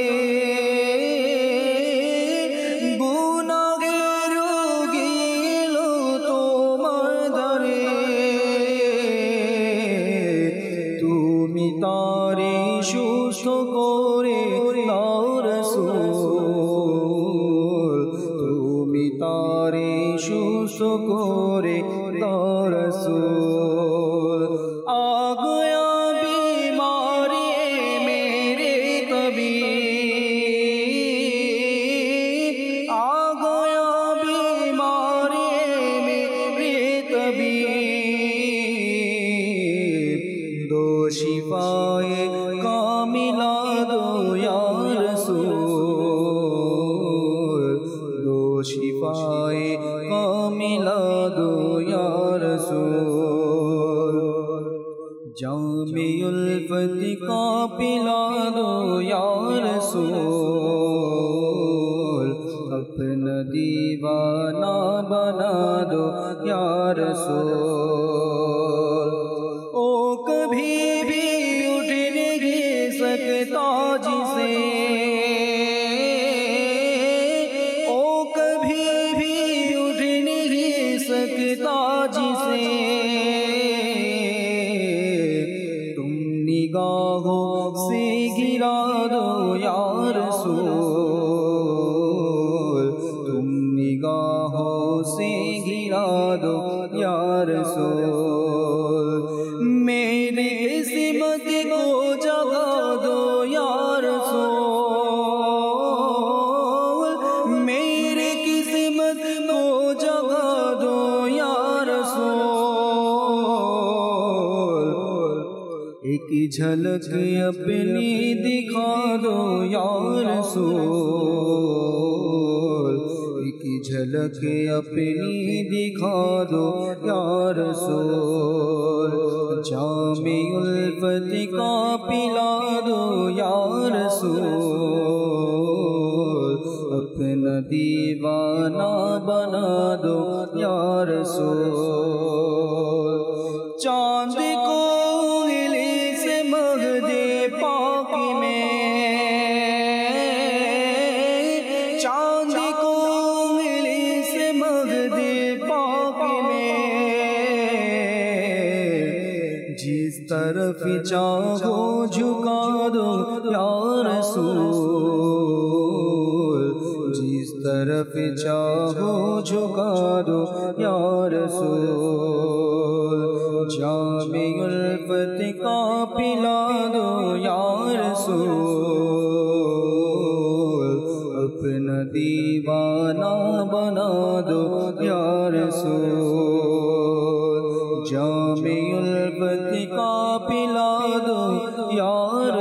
গুনাহের রোগীলো তোমার দ্বারে তুমি তারে সুস্থ করে দাও রাসূল তুমি তারে সুস্থ করে দাও রাসূল আ গয়া बीमारी मेरे तबीब आ गया बीमारी मेरे तबीब दो शिफाए कामिला दो या रसूल दो शिफाए कामिला दो या रसूल जामे उल्फत का पिला दो या रसूल अपना दीवाना बना दो या रसूल ओ कभी भी उठ नहीं सकता जिसे ओ कभी भी उठ नहीं सकता जिसे तुम निगाहों से गिरा दो या रसूल तुम निगाहों से गिरा दो या रसूल मेरी किस्मत को जगा दो या रसूल मेरी किस्मत को जगा दो या रसूल एक झलक अपनी दिखा दो या रसूल एक झलक अपनी दिखा दो या रसूल जामे उल्फत का पिला दो या रसूल अपना दीवाना बना दो या रसूल चांद को उंगली से मढ़ दे पाकी में चांद को उंगली से मढ़ दे पाकी में जिस तरफ चाहो झुका दो या रसूल जिस तरफ चाहो झुका दो या रसूल जामे उल्फत का पिला दो या रसूल अपना दीवाना बना दो या रसूल जामे उल्फत का पिला दो या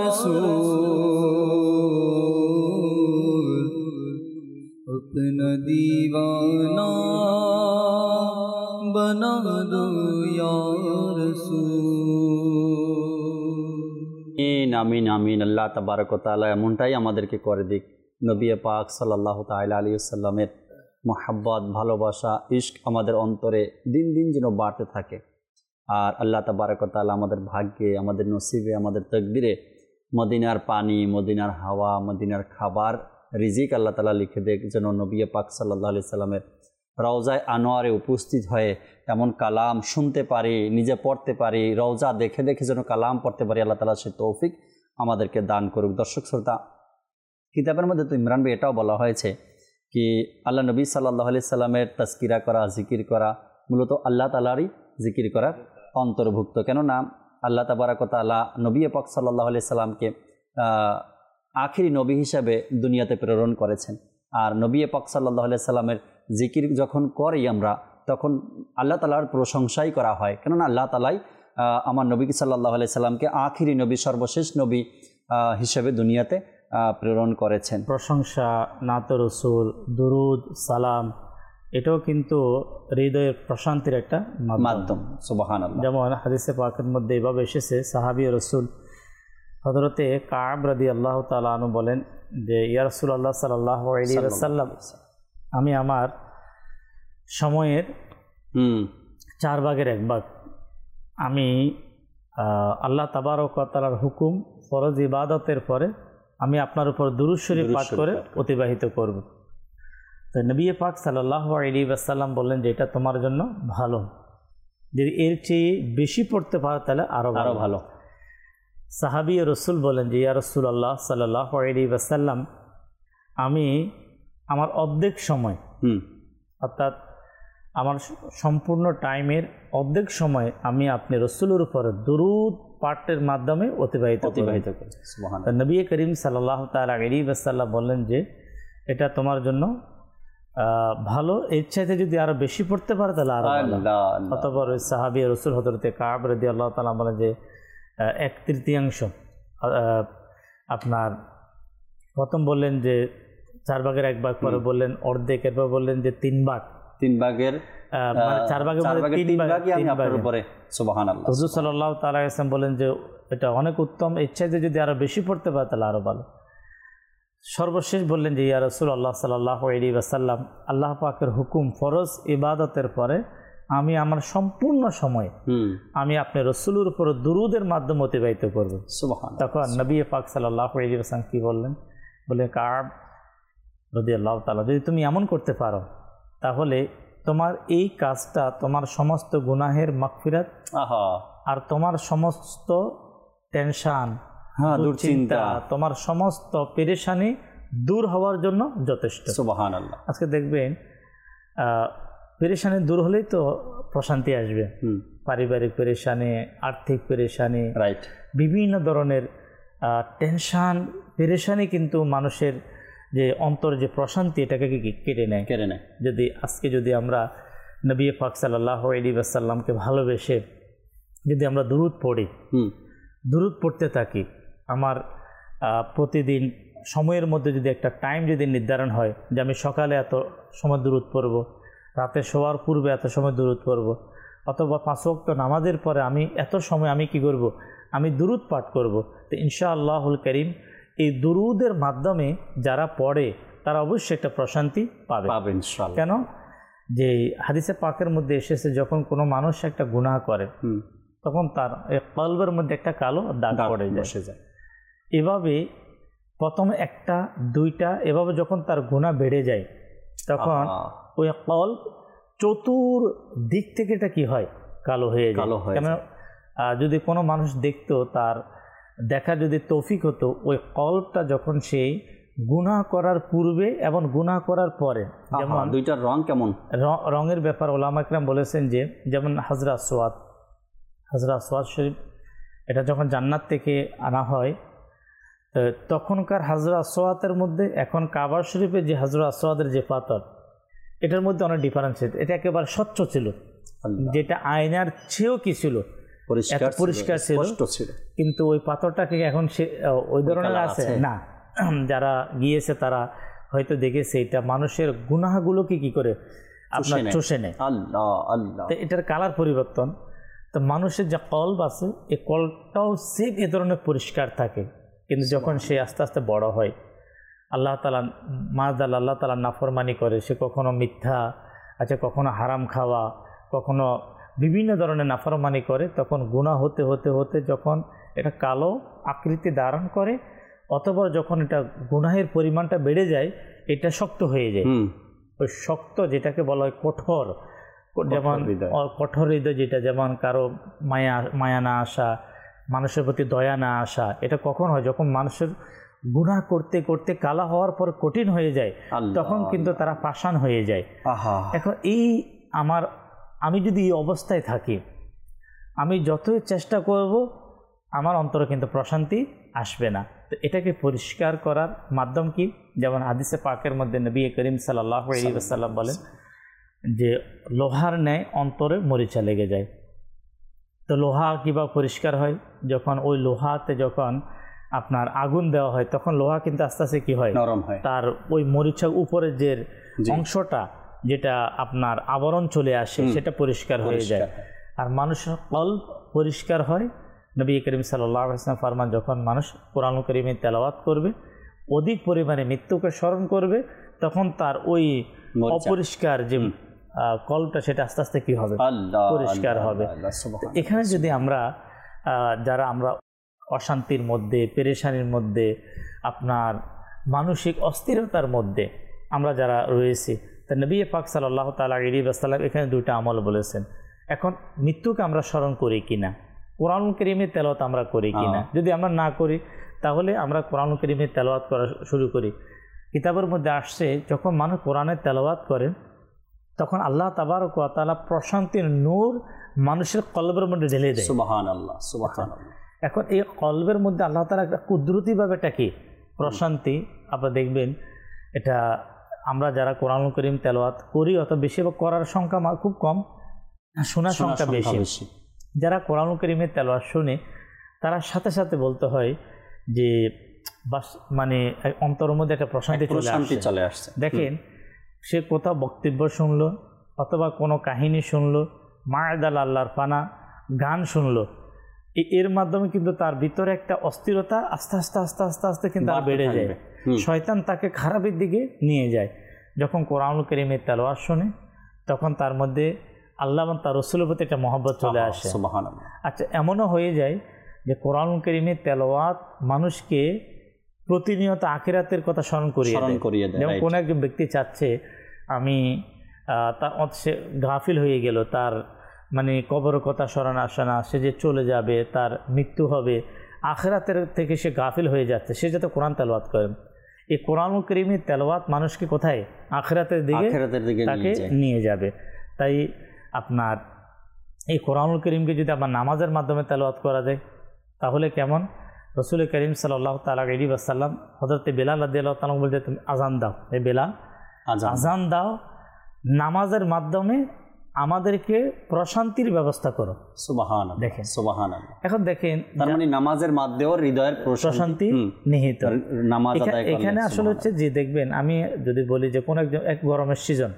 रसूल अपना दीवाना बना दो या আমিন আমিন আমিন আল্লাহ তাবারক ওয়া তাআলা এমনটাই আমাদেরকে করে দিক নবী পাক সাল্লাল্লাহু তাআলা আলাইহি ওয়াসাল্লামের মহব্বত ভালোবাসা ইশক আমাদের অন্তরে দিন দিন যেন বাড়তে থাকে আর আল্লাহ তাবারক ওয়া তাআলা আমাদের ভাগ্যে আমাদের নসিবে আমাদের তকদিরে মদিনার পানি মদিনার হাওয়া মদিনার খাবার রিজিক আল্লাহ তাআলা লিখে দেখ যেন নবী পাক সাল্লাল্লাহু আলাইহি সাল্লামের রওজায় আনোয়ারে উপস্থিত হয়ে এমন কালাম শুনতে পারি নিজে পড়তে পারি রওজা দেখে দেখে যেন কালাম পড়তে পারি আল্লাহ তাআলা সে তৌফিক আমাদেরকে দান করুক দর্শক শ্রোতা কিতাবের মধ্যে তো ইমরান ভাই এটাও বলা হয়েছে কি আল্লাহ নবী সাল্লাল্লাহু আলাইহি সাল্লামের তাজকিরা করা জিকির করা মূলত আল্লাহ তাআলারই জিকির করার অন্তর্ভুক্ত কেননা আল্লাহ তাবারক ওয়া তাআলা নবী পাক সাল্লাল্লাহু আলাইহি সাল্লামকে আখিরি নবী হিসাবে দুনিয়াতে প্রেরণ করেছেন আর নবী পাক সাল্লাল্লাহু আলাইহি সাল্লামের জিকির যখন করি আমরা তখন আল্লাহ তাআলার প্রশংসাই করা হয় কেননা আল্লাহ তাআলাই আমার নবী সাল্লাল্লাহু আলাইহি সাল্লামকে আখিরি নবী সর্বশেষ নবী হিসেবে দুনিয়াতে প্রেরণ করেছেন প্রশংসা নাত রাসূল দুরুদ সালাম এটাও কিন্তু হৃদয়ের প্রশান্তির একটা মাধ্যম সুবহানাল্লাহ যেমন হাদিসে পাকের মধ্যে এভাবে এসেছে সাহাবী রাসূল হযরতে কাব রাদিয়াল্লাহু তাআলা আনহু বলেন যে ইয়া রাসূলুল্লাহ সাল্লাল্লাহু আলাইহি ওয়াসাল্লাম আমি আমার সময়ের চার ভাগের এক ভাগ আমি আহ, আল্লাহ তাবারক ওয়া তাআলার হুকুম ফরজ ইবাদতের পরে আমি আপনার উপর দুরূদ শরীফ পাঠ করে অতিবাহিত করব। তো নবী পাক সাল্লাল্লাহু আলাইহি ওয়াসাল্লাম বললেন যে এটা তোমার জন্য ভালো, যদি এর চেয়ে বেশি পড়তে পারো তাহলে আরও আরও ভালো। সাহাবী রসুল বলেন যে ইয়া রাসূলুল্লাহ সাল্লাল্লাহু আলাইহি ওয়াসাল্লাম, আমি আমার অর্ধেক সময় হুম অর্থাৎ আমার সম্পূর্ণ টাইমের অর্ধেক সময় আমি আপনি রসুলের উপরে দুরূদ পাঠের মাধ্যমে অতিবাহিত অতিবাহিত করি। সুবহানাল্লাহ। তো নবী করিম সাল্লাল্লাহু তাআলা আলাইহি ওয়াসাল্লাম বললেন যে এটা তোমার জন্য আহ, ভালো, এর চাইতে যদি আরো বেশি পড়তে পারে তাহলে আরো ভালো। আল্লাহ আল্লাহ। অতঃপর ওই সাহাবী রসুল হযরতে কাব রাদিয়াল্লাহু তাআলা বলেন যে আহ, এক তৃতীয়াংশ আহ, আপনার প্রথম বললেন যে চার ভাগের এক ভাগ, পরে বললেন অর্ধেক, এরপর বললেন যে তিন ভাগ, তিন ভাগের আহ, মানে চার ভাগের চার মধ্যে ভাগের তিন তিন ভাগ ভাগই আমি তিন আপনার ভাগে। উপরে। সুবহানাল্লাহ। হুজুর সাল্লাল্লাহু তাআলা আলাইহি ওয়াসাল্লাম বলেন যে এটা অনেক উত্তম, এর চাইতে যদি আরো বেশি পড়তে পারে তাহলে আরো ভালো। সর্বশেষ বললেন যে ইয়া রাসূলুল্লাহ সাল্লাল্লাহু আলাইহি ওয়াসাল্লাম, আল্লাহ পাকের হুকুম ফরজ ইবাদতের পরে আমি আমার সম্পূর্ণ সময় হুম আমি আপনার রসুলের উপর দুরূদের মাধ্যমে অতিবাহিত করব। সুবহানাল্লাহ। তখন নবী পাক সাল্লাল্লাহু আলাইহি ওয়াসাল্লাম কি বললেন, বলে কাব রাদিয়াল্লাহু তাআলা, যদি তুমি এমন করতে পারো তাহলে তোমার এই কাজটা তোমার সমস্ত গুনাহের মাগফিরাত আহা, আর তোমার সমস্ত টেনশন, হ্যাঁ, দুশ্চিন্তা, তোমার সমস্ত পেরেশানি দূর হওয়ার জন্য যথেষ্ট। সুবহানাল্লাহ। আজকে দেখবেন আহ, পেরেশানি দূর হলেই তো প্রশান্তি আসবে। হুম পারিবারিক পেরেশানি, আর্থিক পেরেশানি, রাইট। বিভিন্ন ধরনের টেনশন পেরেশানি কিন্তু মানুষের যে অন্তর যে প্রশান্তি এটাকে কি কেটে নেয়। কেড়ে নেয়। যদি আজকে যদি আমরা নবী পাক সাল্লাল্লাহু আলাইহি ওয়াসাল্লামকে ভালোবেসে যদি আমরা দুরূদ পড়ি, হুম দুরূদ পড়তে থাকি, আমার আহ, প্রতিদিন সময়ের মধ্যে যদি একটা টাইম যদি নির্ধারণ হয় যে আমি সকালে এত সময় দুরূদ পড়ব, রাতে শোয়ার পূর্বে এত সময় দুরূদ পড়ব, অথবা পাঁচ ওয়াক্ত নামাজের পরে আমি এত সময় আমি কি করব, আমি দুরূদ পাঠ করব, তো ইনশাআল্লাহুল করিম এই দুরূদের মাধ্যমে যারা পড়ে তারা অবশ্যই একটা প্রশান্তি পাবে। পাবে ইনশাআল্লাহ। কেন যে হাদিসে পাকের মধ্যে এসেছে যখন কোনো মানুষ একটা গুনাহ করে হুম তখন তার এই কলবের মধ্যে একটা কালো দাগ দাগ পড়ে যায়। বসে যায়। এভাবে প্রথমে একটা দুইটা এভাবে যখন তার গুনাহ বেড়ে যায় তখন আহা, ওই কলব চতুর দিক থেকে এটা কি হয়, কালো হয়ে যায়। কালো হয়ে কেন যায়। আহ, যদি কোনো মানুষ দেখতো, তার দেখা যদি তৌফিক হতো, ওই কলবটা যখন সেই গুনাহ করার পূর্বে এবং গুনাহ করার পরে, আহা, যেমন দুইটার রং কেমন? র- রঙের ব্যাপার ওলামা ইকরাম বলেছেন যে যেমন হাজরা সোয়াদ, হাজরা সোয়াদ শরীফ এটা যখন জান্নাত থেকে আনা হয় তো তখনকার হাজরা সোয়াতের মধ্যে এখন কাবা শরীফের যে হাজরা সোয়াদের যে পাথর এটার মধ্যে অনেক ডিফারেন্স ছিল। এটা একেবারে স্বচ্ছ ছিল, আল্লাহ, যেটা আয়নার চেয়েও কি ছিল, পরিষ্কার এত পরিষ্কার ছিল। স্পষ্ট ছিল। কিন্তু ওই পাথরটাকে এখন সে ওই ধরনের কালার আছে আছে? না। যারা গিয়েছে তারা হয়তো দেখেছে এটা মানুষের গুনাহগুলোকে কি করে আপনার নেয়। চষে নেয়। আল্লাহ আল্লাহ। তো এটার কালার পরিবর্তন। তো মানুষের যে কল্ব আছে এই কল্বটাও সেম এ ধরনের পরিষ্কার থাকে, কিন্তু যখন সে আস্তে আস্তে বড় হয়, আল্লাহ তাআলা মাযদাল আল্লাহ তাআলা নাফরমানি করে, সে কখনো মিথ্যা আচ্ছা কখনো হারাম খাওয়া, কখনো বিভিন্ন ধরনের নাফরমানি করে, তখন গুনাহ হতে হতে হতে যখন এটা কালো আকৃতি ধারণ করে, অথবা যখন এটা গুনাহের পরিমাণটা বেড়ে যায় এটা শক্ত হয়ে যায়। হুম ওই শক্ত যেটাকে বলা হয় কঠোর, যেমন হৃদয়। অ- কঠোর হৃদয়, যেটা যেমন কারো মায়া মায়া না আসা, মানুষের প্রতি দয়া না আসা, এটা কখন হয় যখন মানুষের গুনাহ করতে করতে কালা হওয়ার পর কঠিন হয়ে যায়, আল্লাহ, তখন কিন্তু তারা পাষাণ হয়ে যায়। আহা, এখন এই আমার আমি যদি এই অবস্থায় থাকি, আমি যতই চেষ্টা করব আমার অন্তরে কিন্তু প্রশান্তি আসবে না। তো এটাকে পরিষ্কার করার মাধ্যম কি, যেমন হাদিসে পাকের মধ্যে নবী করিম সাল্লাল্লাহু আলাইহি ওয়াসাল্লাম বলেন যে লোহার ন্যায় অন্তরে মরিচা লেগে যায়। তো লোহা কীভাবে পরিষ্কার হয়, যখন ওই লোহাতে যখন আপনার আগুন দেওয়া হয় তখন লোহা কিন্তু আস্তে আস্তে কী হয়, নরম হয়। তার ওই মরিচা উপরের যে জি। অংশটা যেটা আপনার আবরণ চলে আসে সেটা পরিষ্কার হয়ে যায়। পরিষ্কার। আর মানুষের কলব পরিষ্কার হয়। নবী করিম সাল্লাল্লাহু আলাইহি ওয়াসাল্লাম ফরমান, যখন মানুষ কোরআনুল কারীমে তেলাওয়াত করবে, অধিক পরিমাণে মৃত্যুকে স্মরণ করবে, তখন তার ওই মরিচা। অপরিষ্কার যে আহ, কলবটা সেটা আস্তে আস্তে কী হবে, আল্লাহ, পরিষ্কার আল্লাহ, হবে। আল্লাহ, সুবহানাল্লাহ। এখানে যদি আমরা যারা আমরা অশান্তির মধ্যে, পেরেশানির মধ্যে, আপনার মানসিক অস্থিরতার মধ্যে আমরা যারা রয়েছি, তা নবী পাক সাল্লাল্লাহু তাআলা আলাইহি ওয়াসাল্লাম এখানে দুইটা আমল বলেছেন। এখন মৃত্যুকে আমরা স্মরণ করি কিনা, কোরআনুল কারীমের তেলাওয়াত আমরা করি কিনা। যদি আমরা না করি তাহলে আমরা কোরআনুল কারীমের তেলাওয়াত করা শুরু করি। কিতাবের মধ্যে আসছে যখন মানুষ কোরআনের তেলাওয়াত করেন তখন আল্লাহ তাবারক ওয়া তাআলা প্রশান্তির নূর মানুষের কলবের মধ্যে ঢেলে দেয়। সুবহানাল্লাহ, সুবহানাল্লাহ। এখন এই কলবের মধ্যে আল্লাহ তাআলা একটা কুদরতিভাবে এটা কি প্রশান্তি, আপনারা দেখবেন এটা আমরা যারা কোরআনুল কারীম তেলাওয়াত করি অত বেশি বা করার সংখ্যা খুব কম, শোনার সংখ্যা বেশি। যারা কোরআনুল কারীমের তেলাওয়াত শুনে তারা সাথে সাথে বলতে হয় যে বাস মানে অন্তরের মধ্যে একটা প্রশান্তি চলে আসছে। দেখেন সে কোথাও বক্তব্য শুনলো অথবা কোনো কাহিনী শুনলো, মায়দাল আল্লাহর পানা গান শুনলো, এর মাধ্যমে কিন্তু তার ভিতরে একটা অস্থিরতা আস্তে আস্তে আস্তে আস্তে আস্তে কিন্তু আর বেড়ে যায়। শয়তান তাকে খারাপের দিকে নিয়ে যায়। যখন কোরআনুল কারীমের তেলাওয়াত শুনে তখন তার মধ্যে আল্লাহ এবং তার রাসূলের প্রতি একটা মহব্বত চলে আসে। আচ্ছা, এমনও হয়ে যায় যে কোরআনুল কারীমের তেলাওয়াত মানুষকে প্রতিনিয়ত আখিরাতের কথা স্মরণ করিয়ে দেয়। যেমন কোনো একজন ব্যক্তি চাচ্ছে আমি তার সে গাফিল হয়ে গেল, তার মানে কবরের কথা স্মরণ আসে না, সে যে চলে যাবে, তার মৃত্যু হবে, আখিরাতের থেকে সে গাফিল হয়ে যাচ্ছে, সে যাতে কোরআন তেলাওয়াত করেন। এই কোরআনুল কারীমের তেলাওয়াত মানুষকে কোথায় আখিরাতের দিকে তাকে নিয়ে যাবে। তাই আপনার এই কোরআনুল কারীমকে যদি আপনার নামাজের মাধ্যমে তেলাওয়াত করা যায় তাহলে কেমন? রাসূল করিম সাল্লাল্লাহু তাআলা আলাইহি ওয়াসাল্লাম হযরত বেলাল রাদিয়াল্লাহু তাআলা বলতে তুমি আজান দাও, এই বেলাল আজান দাও, নামাজের মাধ্যমে আমাদেরকে প্রশান্তির ব্যবস্থা করো। সুবহানাল্লাহ, দেখেন সুবহানাল্লাহ। এখন দেখেন তার মানে নামাজের মাধ্যমে হৃদয়ের প্রশান্তি নিহিত। নামাজ আদায় করলে এখানে আসলে হচ্ছে যে দেখবেন আমি যদি বলি যে কোন একজন এক গরমের সিজন,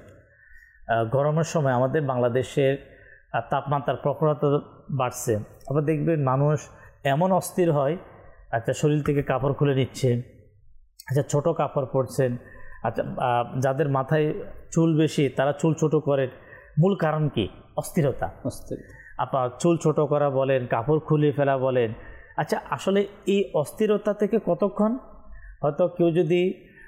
গরমের সময় আমাদের বাংলাদেশের তাপমাত্রার প্রখরতা বাড়ছে, আবার দেখবেন মানুষ এমন অস্থির হয়, আচ্ছা শরীর থেকে কাপড় খুলে নিচ্ছে, আচ্ছা ছোট কাপড় পরছেন, আচ্ছা যাদের মাথায় চুল বেশি তারা চুল ছোট করেন। মূল কারণ কি? অস্থিরতা। আপনার চুল ছোট করা বলেন, কাপড় খুলে ফেলা বলেন। আচ্ছা আসলে এই অস্থিরতা থেকে কতক্ষণ? হয়তো কেউ যদি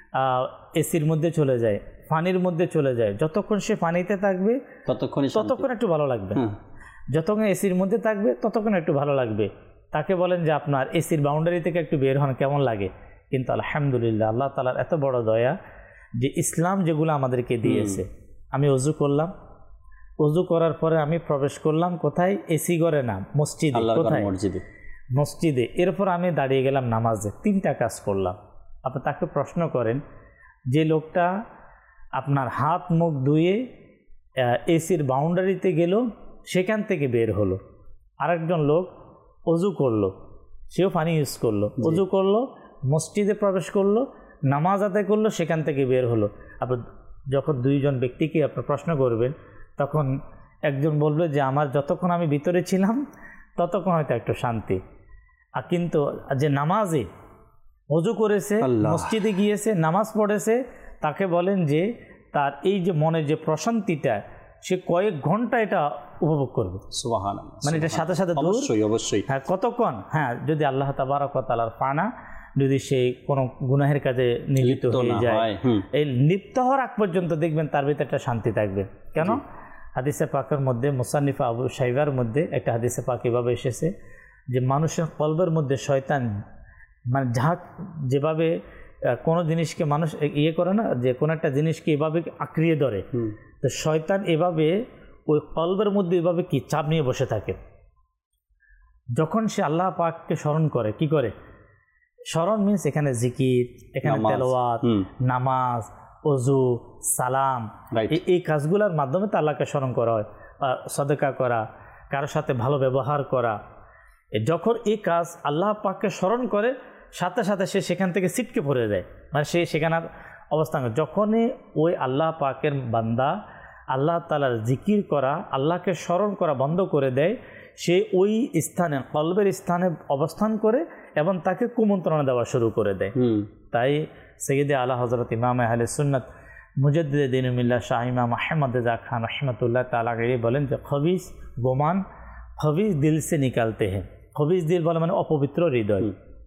এসির মধ্যে চলে যায়, পানির মধ্যে চলে যায়, যতক্ষণ সে পানিতে থাকবে ততক্ষণ ততক্ষণ একটু ভালো লাগবে, যতক্ষণ এসির মধ্যে থাকবে ততক্ষণ একটু ভালো লাগবে। তাকে বলেন যে আপনার এসির বাউন্ডারি থেকে একটু বের হন, কেমন লাগে? কিন্তু আলহামদুলিল্লাহ আল্লাহ তাআলার এত বড় দয়া যে ইসলাম যেগুলো আমাদেরকে দিয়েছে, আমি ওযু করলাম, ওযু করার পরে আমি প্রবেশ করলাম কোথায়? এসি ঘরে না, মসজিদে। কোথায়? মসজিদে। মসজিদে। এরপর আমি দাঁড়িয়ে গেলাম নামাজে। তিনটা কাজ করলাম। আপনি তাকে প্রশ্ন করেন যে লোকটা আপনার হাত মুখ ধুয়ে এসির বাউন্ডারিতে গেল, সেখান থেকে বের হলো। আরেকজন লোক ওযু করলো, সেও পানি ইউজ করলো, ওযু করলো, মসজিদে প্রবেশ করলো, নামাজ আদায় করলো, সেখান থেকে বের হলো। আপনি যখন দুইজন ব্যক্তিকে আপনার প্রশ্ন করবেন তখন একজন বলবে যে আমার যতক্ষণ আমি ভিতরে ছিলাম ততক্ষণ হয়তো একটু শান্তি, আর কিন্তু যে নামাজে ওযু করেছে, মসজিদে গিয়েছে, নামাজ পড়েছে, তাকে বলেন যে তার এই যে মনের যে প্রশান্তিটা সে কয়েক ঘন্টা এটা উপভোগ করবে। সুবহানাল্লাহ। মানে এটা সাথে সাথে অবশ্যই অবশ্যই হ্যাঁ কতক্ষণ, হ্যাঁ যদি আল্লাহ তাবারক ওয়া তাআলার পানা যদি সে কোনো গুনাহের কাজে নিলিপ্ত হয়ে যায়, এই লিপ্ত হওয়ার আগ পর্যন্ত দেখবেন তার ভিতরে একটা শান্তি থাকবে। কেন? হাদিসে পাকের মধ্যে মুসান্নিফ আবু শাইবার মধ্যে একটা হাদিসে পাক এভাবে এসেছে যে মানুষের কলবের মধ্যে শয়তান মানে যাহা যেভাবে কোনো জিনিসকে মানুষ ইয়ে করে না, যে কোনো একটা জিনিসকে এভাবে আঁকড়িয়ে ধরে, তো শয়তান এভাবে ওই কলবের মধ্যে এভাবে কি চাপ নিয়ে বসে থাকে। যখন সে আল্লাহ পাককে স্মরণ করে, কি করে? স্মরণ মিন্স এখানে জিকির, এখানে তেলাওয়াত, নামাজ, ওযু, সালাম, এই কাজগুলোর মাধ্যমে তো আল্লাহকে স্মরণ করা হয়। সাদকা করা, কারোর সাথে ভালো ব্যবহার করা, যখন এই কাজ আল্লাহ পাককে স্মরণ করে সাথে সাথে সে সেখান থেকে ছিটকে পড়ে যায়, মানে সে সেখানে অবস্থান করে। যখনই ওই আল্লাহ পাকের বান্দা আল্লাহ তাআলার জিকির করা, আল্লাহকে স্মরণ করা বন্ধ করে দেয়, সে ওই স্থানে কলবের স্থানে অবস্থান করে এবং তাকে কুমন্ত্রণা দেওয়া শুরু করে দেয়। তাই সৈয়দে আলা হযরত ইমাম আহলে সুন্নাত মুজাদ্দিদ দ্বীন মিল্লাহ শাহ ইমাম আহমদ রেজা খান রাহমাতুল্লাহ তাআলা আলাইহি বলেন যে খবিস গোমান খবিস দিল সে নিকালতে हैं, খবিস দিল বলে মানে অপবিত্র হৃদয়।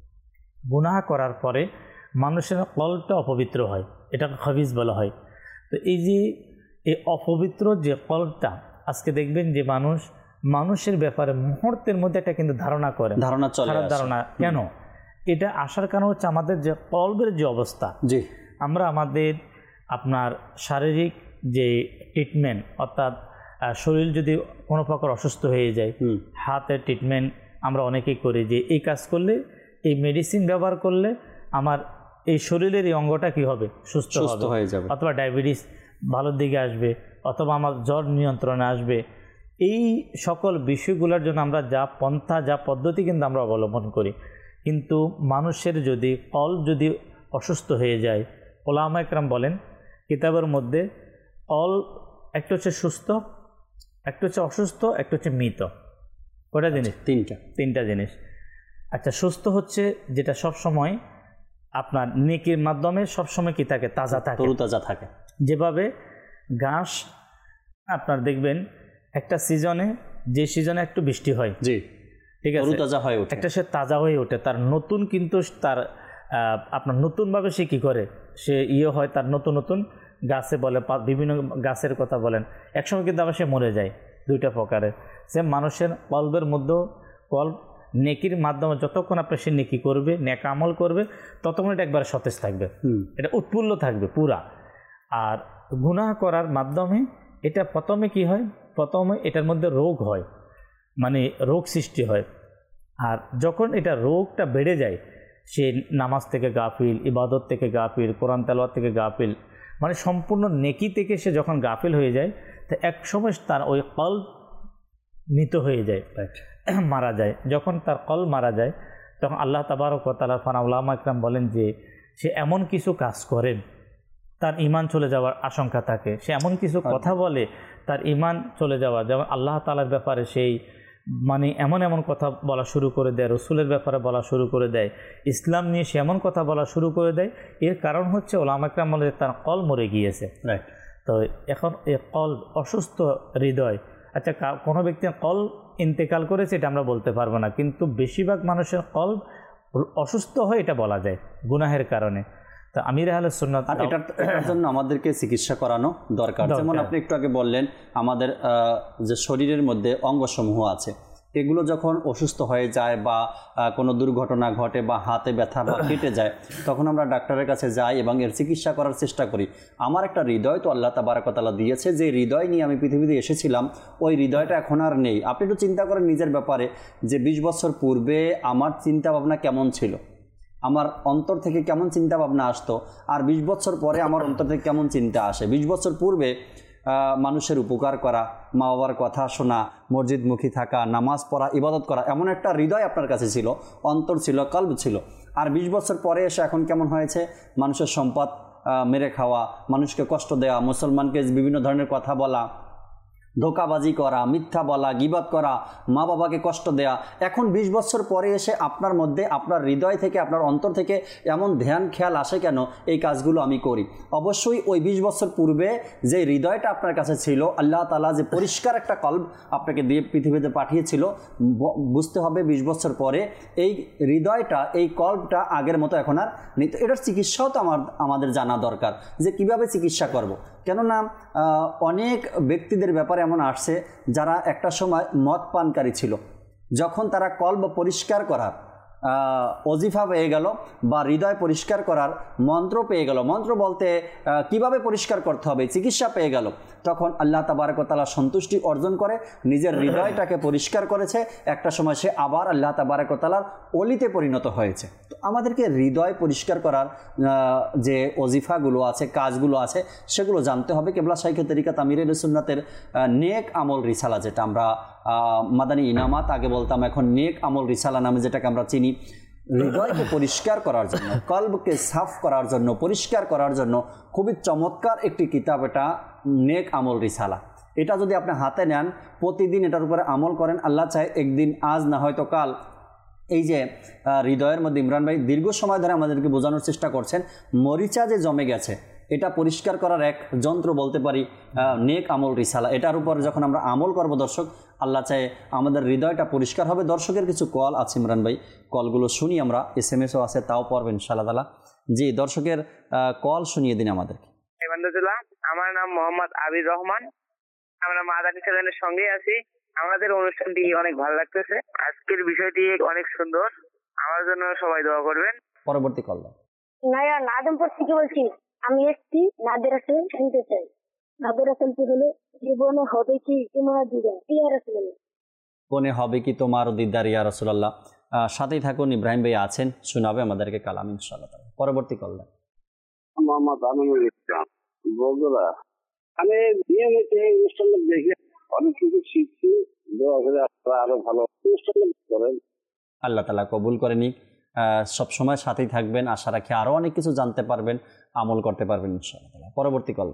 গুনাহ করার পরে মানুষের কলবটা অপবিত্র হয়, এটাকে খবিস বলা হয়। তো এই যে এই অপবিত্র যে কলবটা, আজকে দেখবেন যে মানুষ মানুষের ব্যাপারে মুহূর্তের মধ্যে একটা কিন্তু ধারণা করে, ধারণা চলে খারাপ ধারণা। কেন এটা আসার কারণ হচ্ছে আমাদের যে কলবের যে অবস্থা। জি, আমরা আমাদের আপনার শারীরিক যে ট্রিটমেন্ট, অর্থাৎ শরীর যদি কোনো প্রকার অসুস্থ হয়ে যায়, হাতের ট্রিটমেন্ট আমরা অনেকেই করি যে এই কাজ করলে, এই মেডিসিন ব্যবহার করলে আমার এই শরীরের এই অঙ্গটা কী হবে, সুস্থ হয়ে যাবে, অথবা ডায়াবেটিস ভালোর দিকে আসবে, অথবা আমার জ্বর নিয়ন্ত্রণে আসবে। এই সকল বিষয়গুলোর জন্য আমরা যা পন্থা, যা পদ্ধতি কিন্তু আমরা অবলম্বন করি। কিন্তু মানুষের যদি কলব যদি অসুস্থ হয়ে যায়, ওলামা একরাম বলেন কিতাবের মধ্যে কলব একটা হচ্ছে সুস্থ, একটা হচ্ছে অসুস্থ, একটা হচ্ছে মৃত। কয়টা জিনিস? তিনটা তিনটা জিনিস। আচ্ছা, সুস্থ হচ্ছে যেটা সব সময় আপনার নেকির মাধ্যমে সবসময় কি থাকে, তাজা থাকে, তরুতাজা থাকে। যেভাবে ঘাস আপনার দেখবেন একটা সিজনে, যে সিজনে একটু বৃষ্টি হয়, জি, ঠিক আছে, তরুতাজা হয়ে ওঠে, একটা সে তাজা হয়ে ওঠে, তার নতুন কিন্তু তার আপনার নতুনভাবে সে কী করে, সে ইয়ে হয়, তার নতুন নতুন গাছে বলে, বিভিন্ন গাছের কথা বলেন, একসময় কিন্তু আবার সে মরে যায়। দুইটা প্রকারের সে মানুষের কলবের মধ্যেও কলব নেকির মাধ্যমে যতক্ষণ আপনি সে নেকি করবে, নেক আমল করবে, ততক্ষণ এটা একবারে সতেজ থাকবে, এটা উৎফুল্ল থাকবে পুরা। আর গুনাহ করার মাধ্যমে এটা প্রথমে কি হয়, প্রথমে এটার মধ্যে রোগ হয়, মানে রোগ সৃষ্টি হয়। আর যখন এটা রোগটা বেড়ে যায়, সে নামাজ থেকে গাফিল, ইবাদত থেকে গাফিল, কোরআন তেলাওয়াত থেকে গাফিল, মানে সম্পূর্ণ নেকি থেকে সে যখন গাফিল হয়ে যায়, তো এক সময় তার ওই কলব মৃত হয়ে যায়, মারা যায়। যখন তার কলব মারা যায়, তখন আল্লাহ তাবারক ওয়া তাআলা ফানা উলামা ইকরাম বলেন যে সে এমন কিছু কাজ করেন তার ঈমান চলে যাওয়ার আশঙ্কা থাকে, সে এমন কিছু কথা বলে তার ঈমান চলে যাওয়া, যেমন আল্লাহ তাআলার ব্যাপারে সেই মানে এমন এমন কথা বলা শুরু করে দেয়, রসুলের ব্যাপারে বলা শুরু করে দেয়, ইসলাম নিয়ে সে এমন কথা বলা শুরু করে দেয়। এর কারণ হচ্ছে ওলামা ইকরাম বলে তার কলব মরে গিয়েছে। তো এখন এই কলব অসুস্থ হৃদয়, আচ্ছা কোনো ব্যক্তির কলব ইন্তেকাল করেছে এটা আমরা বলতে পারবো না, কিন্তু বেশিরভাগ মানুষের কলব অসুস্থ হয় এটা বলা যায় গুনাহের কারণে। তো আমির আহলে সুন্নাত, আর এটার এটার জন্য আমাদেরকে চিকিৎসা করানো দরকার। যেমন আপনি একটু আগে বললেন আমাদের যে শরীরের মধ্যে অঙ্গসমূহ আছে, এগুলো যখন অসুস্থ হয়ে যায় বা কোনো দুর্ঘটনা ঘটে বা হাতে ব্যথা বা কেটে যায়, তখন আমরা ডাক্তারের কাছে যাই এবং এর চিকিৎসা করার চেষ্টা করি। আমার একটা হৃদয় তো আল্লাহ তাবারক ওয়া তাআলা দিয়েছে, যে হৃদয় নিয়ে আমি পৃথিবীতে এসেছিলাম, ওই হৃদয়টা এখন আর নেই। আপনি একটু চিন্তা করেন নিজের ব্যাপারে, যে বিশ বছর পূর্বে আমার চিন্তা ভাবনা কেমন ছিল, আমার অন্তর থেকে কেমন চিন্তা ভাবনা আসতো, আর বিশ বছর পরে আমার অন্তর থেকে কেমন চিন্তা আসে। বিশ বছর পূর্বে মানুষের উপকার করা, মা বাবার কথা শোনা, মসজিদমুখী থাকা, নামাজ পড়া, ইবাদত করা, এমন একটা হৃদয় আপনার কাছে ছিল, অন্তর ছিল, কলব ছিল। আর বিশ বছর পরে এসে এখন কেমন হয়েছে, মানুষের সম্পদ মেরে খাওয়া, মানুষকে কষ্ট দেওয়া, মুসলমানকে বিভিন্ন ধরনের কথা বলা, ধোকাবাজি করা, মিথ্যা বলা, গীবত করা, মা বাবাকে কষ্ট দেয়া। এখন বিশ বছর পরে এসে আপনার মধ্যে, আপনার হৃদয় থেকে, আপনার অন্তর থেকে এমন ধ্যান খেয়াল আসে কেন এই কাজগুলো আমি করি? অবশ্যই ওই বিশ বছর পূর্বে যে হৃদয়টা আপনার কাছে ছিল, আল্লাহ তাআলা যে পরিষ্কার একটা কলব আপনাকে দিয়ে পৃথিবীতে পাঠিয়েছিল, বুঝতে হবে বিশ বছর পরে এই হৃদয়টা, এই কলবটা আগের মতো এখন আর নেই। তো এটার চিকিৎসাও তো আমার আমাদের জানা দরকার, যে কিভাবে চিকিৎসা করব। কেননা অনেক ব্যক্তিদের ব্যাপারে এমন আসছে যারা একটা সময় মদ পানকারী ছিল, যখন তারা কলব পরিষ্কার করার ওজিফা পেয়ে গেল বা হৃদয় পরিষ্কার করার মন্ত্র পেয়ে গেল, মন্ত্র বলতে কিভাবে পরিষ্কার করতে হবে চিকিৎসা পেয়ে গেল, তখন আল্লাহ তাবারক ওয়া তাআলা সন্তুষ্টি অর্জন করে নিজের হৃদয়টাকে পরিষ্কার করেছে। একটা সময় সে আবার আল্লাহ তাবারক ওয়া তাআলার ওলিতে পরিণত হয়েছে। তো আমাদেরকে হৃদয় পরিষ্কার করার যে ওজিফাগুলো আছে, কাজগুলো আছে, সেগুলো জানতে হবে। কেবলা শাইখে তরিকাত আমির আহলে সুন্নাতের নেক আমল রিসালা, যেটা আমরা মাদানী ইনামাত আগে বলতাম, এখন নেক আমল রিসালা নামে যেটাকে আমরা চিনি, হৃদয়কে পরিষ্কার করার জন্য, কলবকে সাফ করার জন্য, পরিষ্কার করার জন্য খুবই চমৎকার একটি কিতাব এটা নেক আমল রিসালা। এটা যদি আপনি হাতে নেন, প্রতিদিন এটার উপরে আমল করেন, আল্লাহ চায় একদিন, আজ না হয়তো কাল, এই যে হৃদয়ের মধ্যে ইমরান ভাই দীর্ঘ সময় ধরে আমাদেরকে বোঝানোর চেষ্টা করছেন, মরিচা যে জমে গেছে, এটা পরিষ্কার করার এক যন্ত্র বলতে পারি নেক আমল রিসালা। এটার উপর যখন আমরা আমল করব দর্শক, আল্লাহ চায় আমাদের হৃদয়টা পরিষ্কার হবে। দর্শকের কিছু কল আছে ইমরান ভাই, কলগুলো শুনি আমরা, এস এম এসও আছে, তাও পড়বেন ইনশাআল্লাহ তাআলা। জি, দর্শকের কল শুনিয়ে দিন আমাদেরকে। আমার নাম মোহাম্মদ আবির রহমান, আমরা মাদানী চ্যানেলের সঙ্গে আছি। আমাদের অনুষ্ঠানটি অনেক ভালো লাগতেছে, আজকের বিষয়টি অনেক সুন্দর, আমার জন্য সবাই দোয়া করবেন। পরবর্তী কল। নাইয়া আদমপুর থেকে বলছি, আমি এসছি নাদের রাসূল শুনতে চাই। নাদের রাসূল হলো জীবনে হবে কি তোমার দিদার ইয়া রাসূলুল্লাহ, কোনে হবে কি তোমার দিদার ইয়া রাসূলুল্লাহ। সাথেই থাকুন, ইব্রাহিম ভাই আছেন, শোনাবে আমাদেরকে কালাম ইনশাআল্লাহ। পরবর্তী কল। মোহাম্মদ আমিনুল ইসলাম, বগুড়া। আমি নিয়মিত অনুষ্ঠান দেখে অনেক কিছু শিখছি, দোয়া করে আপনারা আরো ভালো অনুষ্ঠান করেন, আল্লাহ তাআলা কবুল করে নিক। সবসময় সাথেই থাকবেন, আশা রাখি আরো অনেক কিছু জানতে পারবেন, আমল করতে পারবেন ইনশাআল্লাহ। পরবর্তী কল।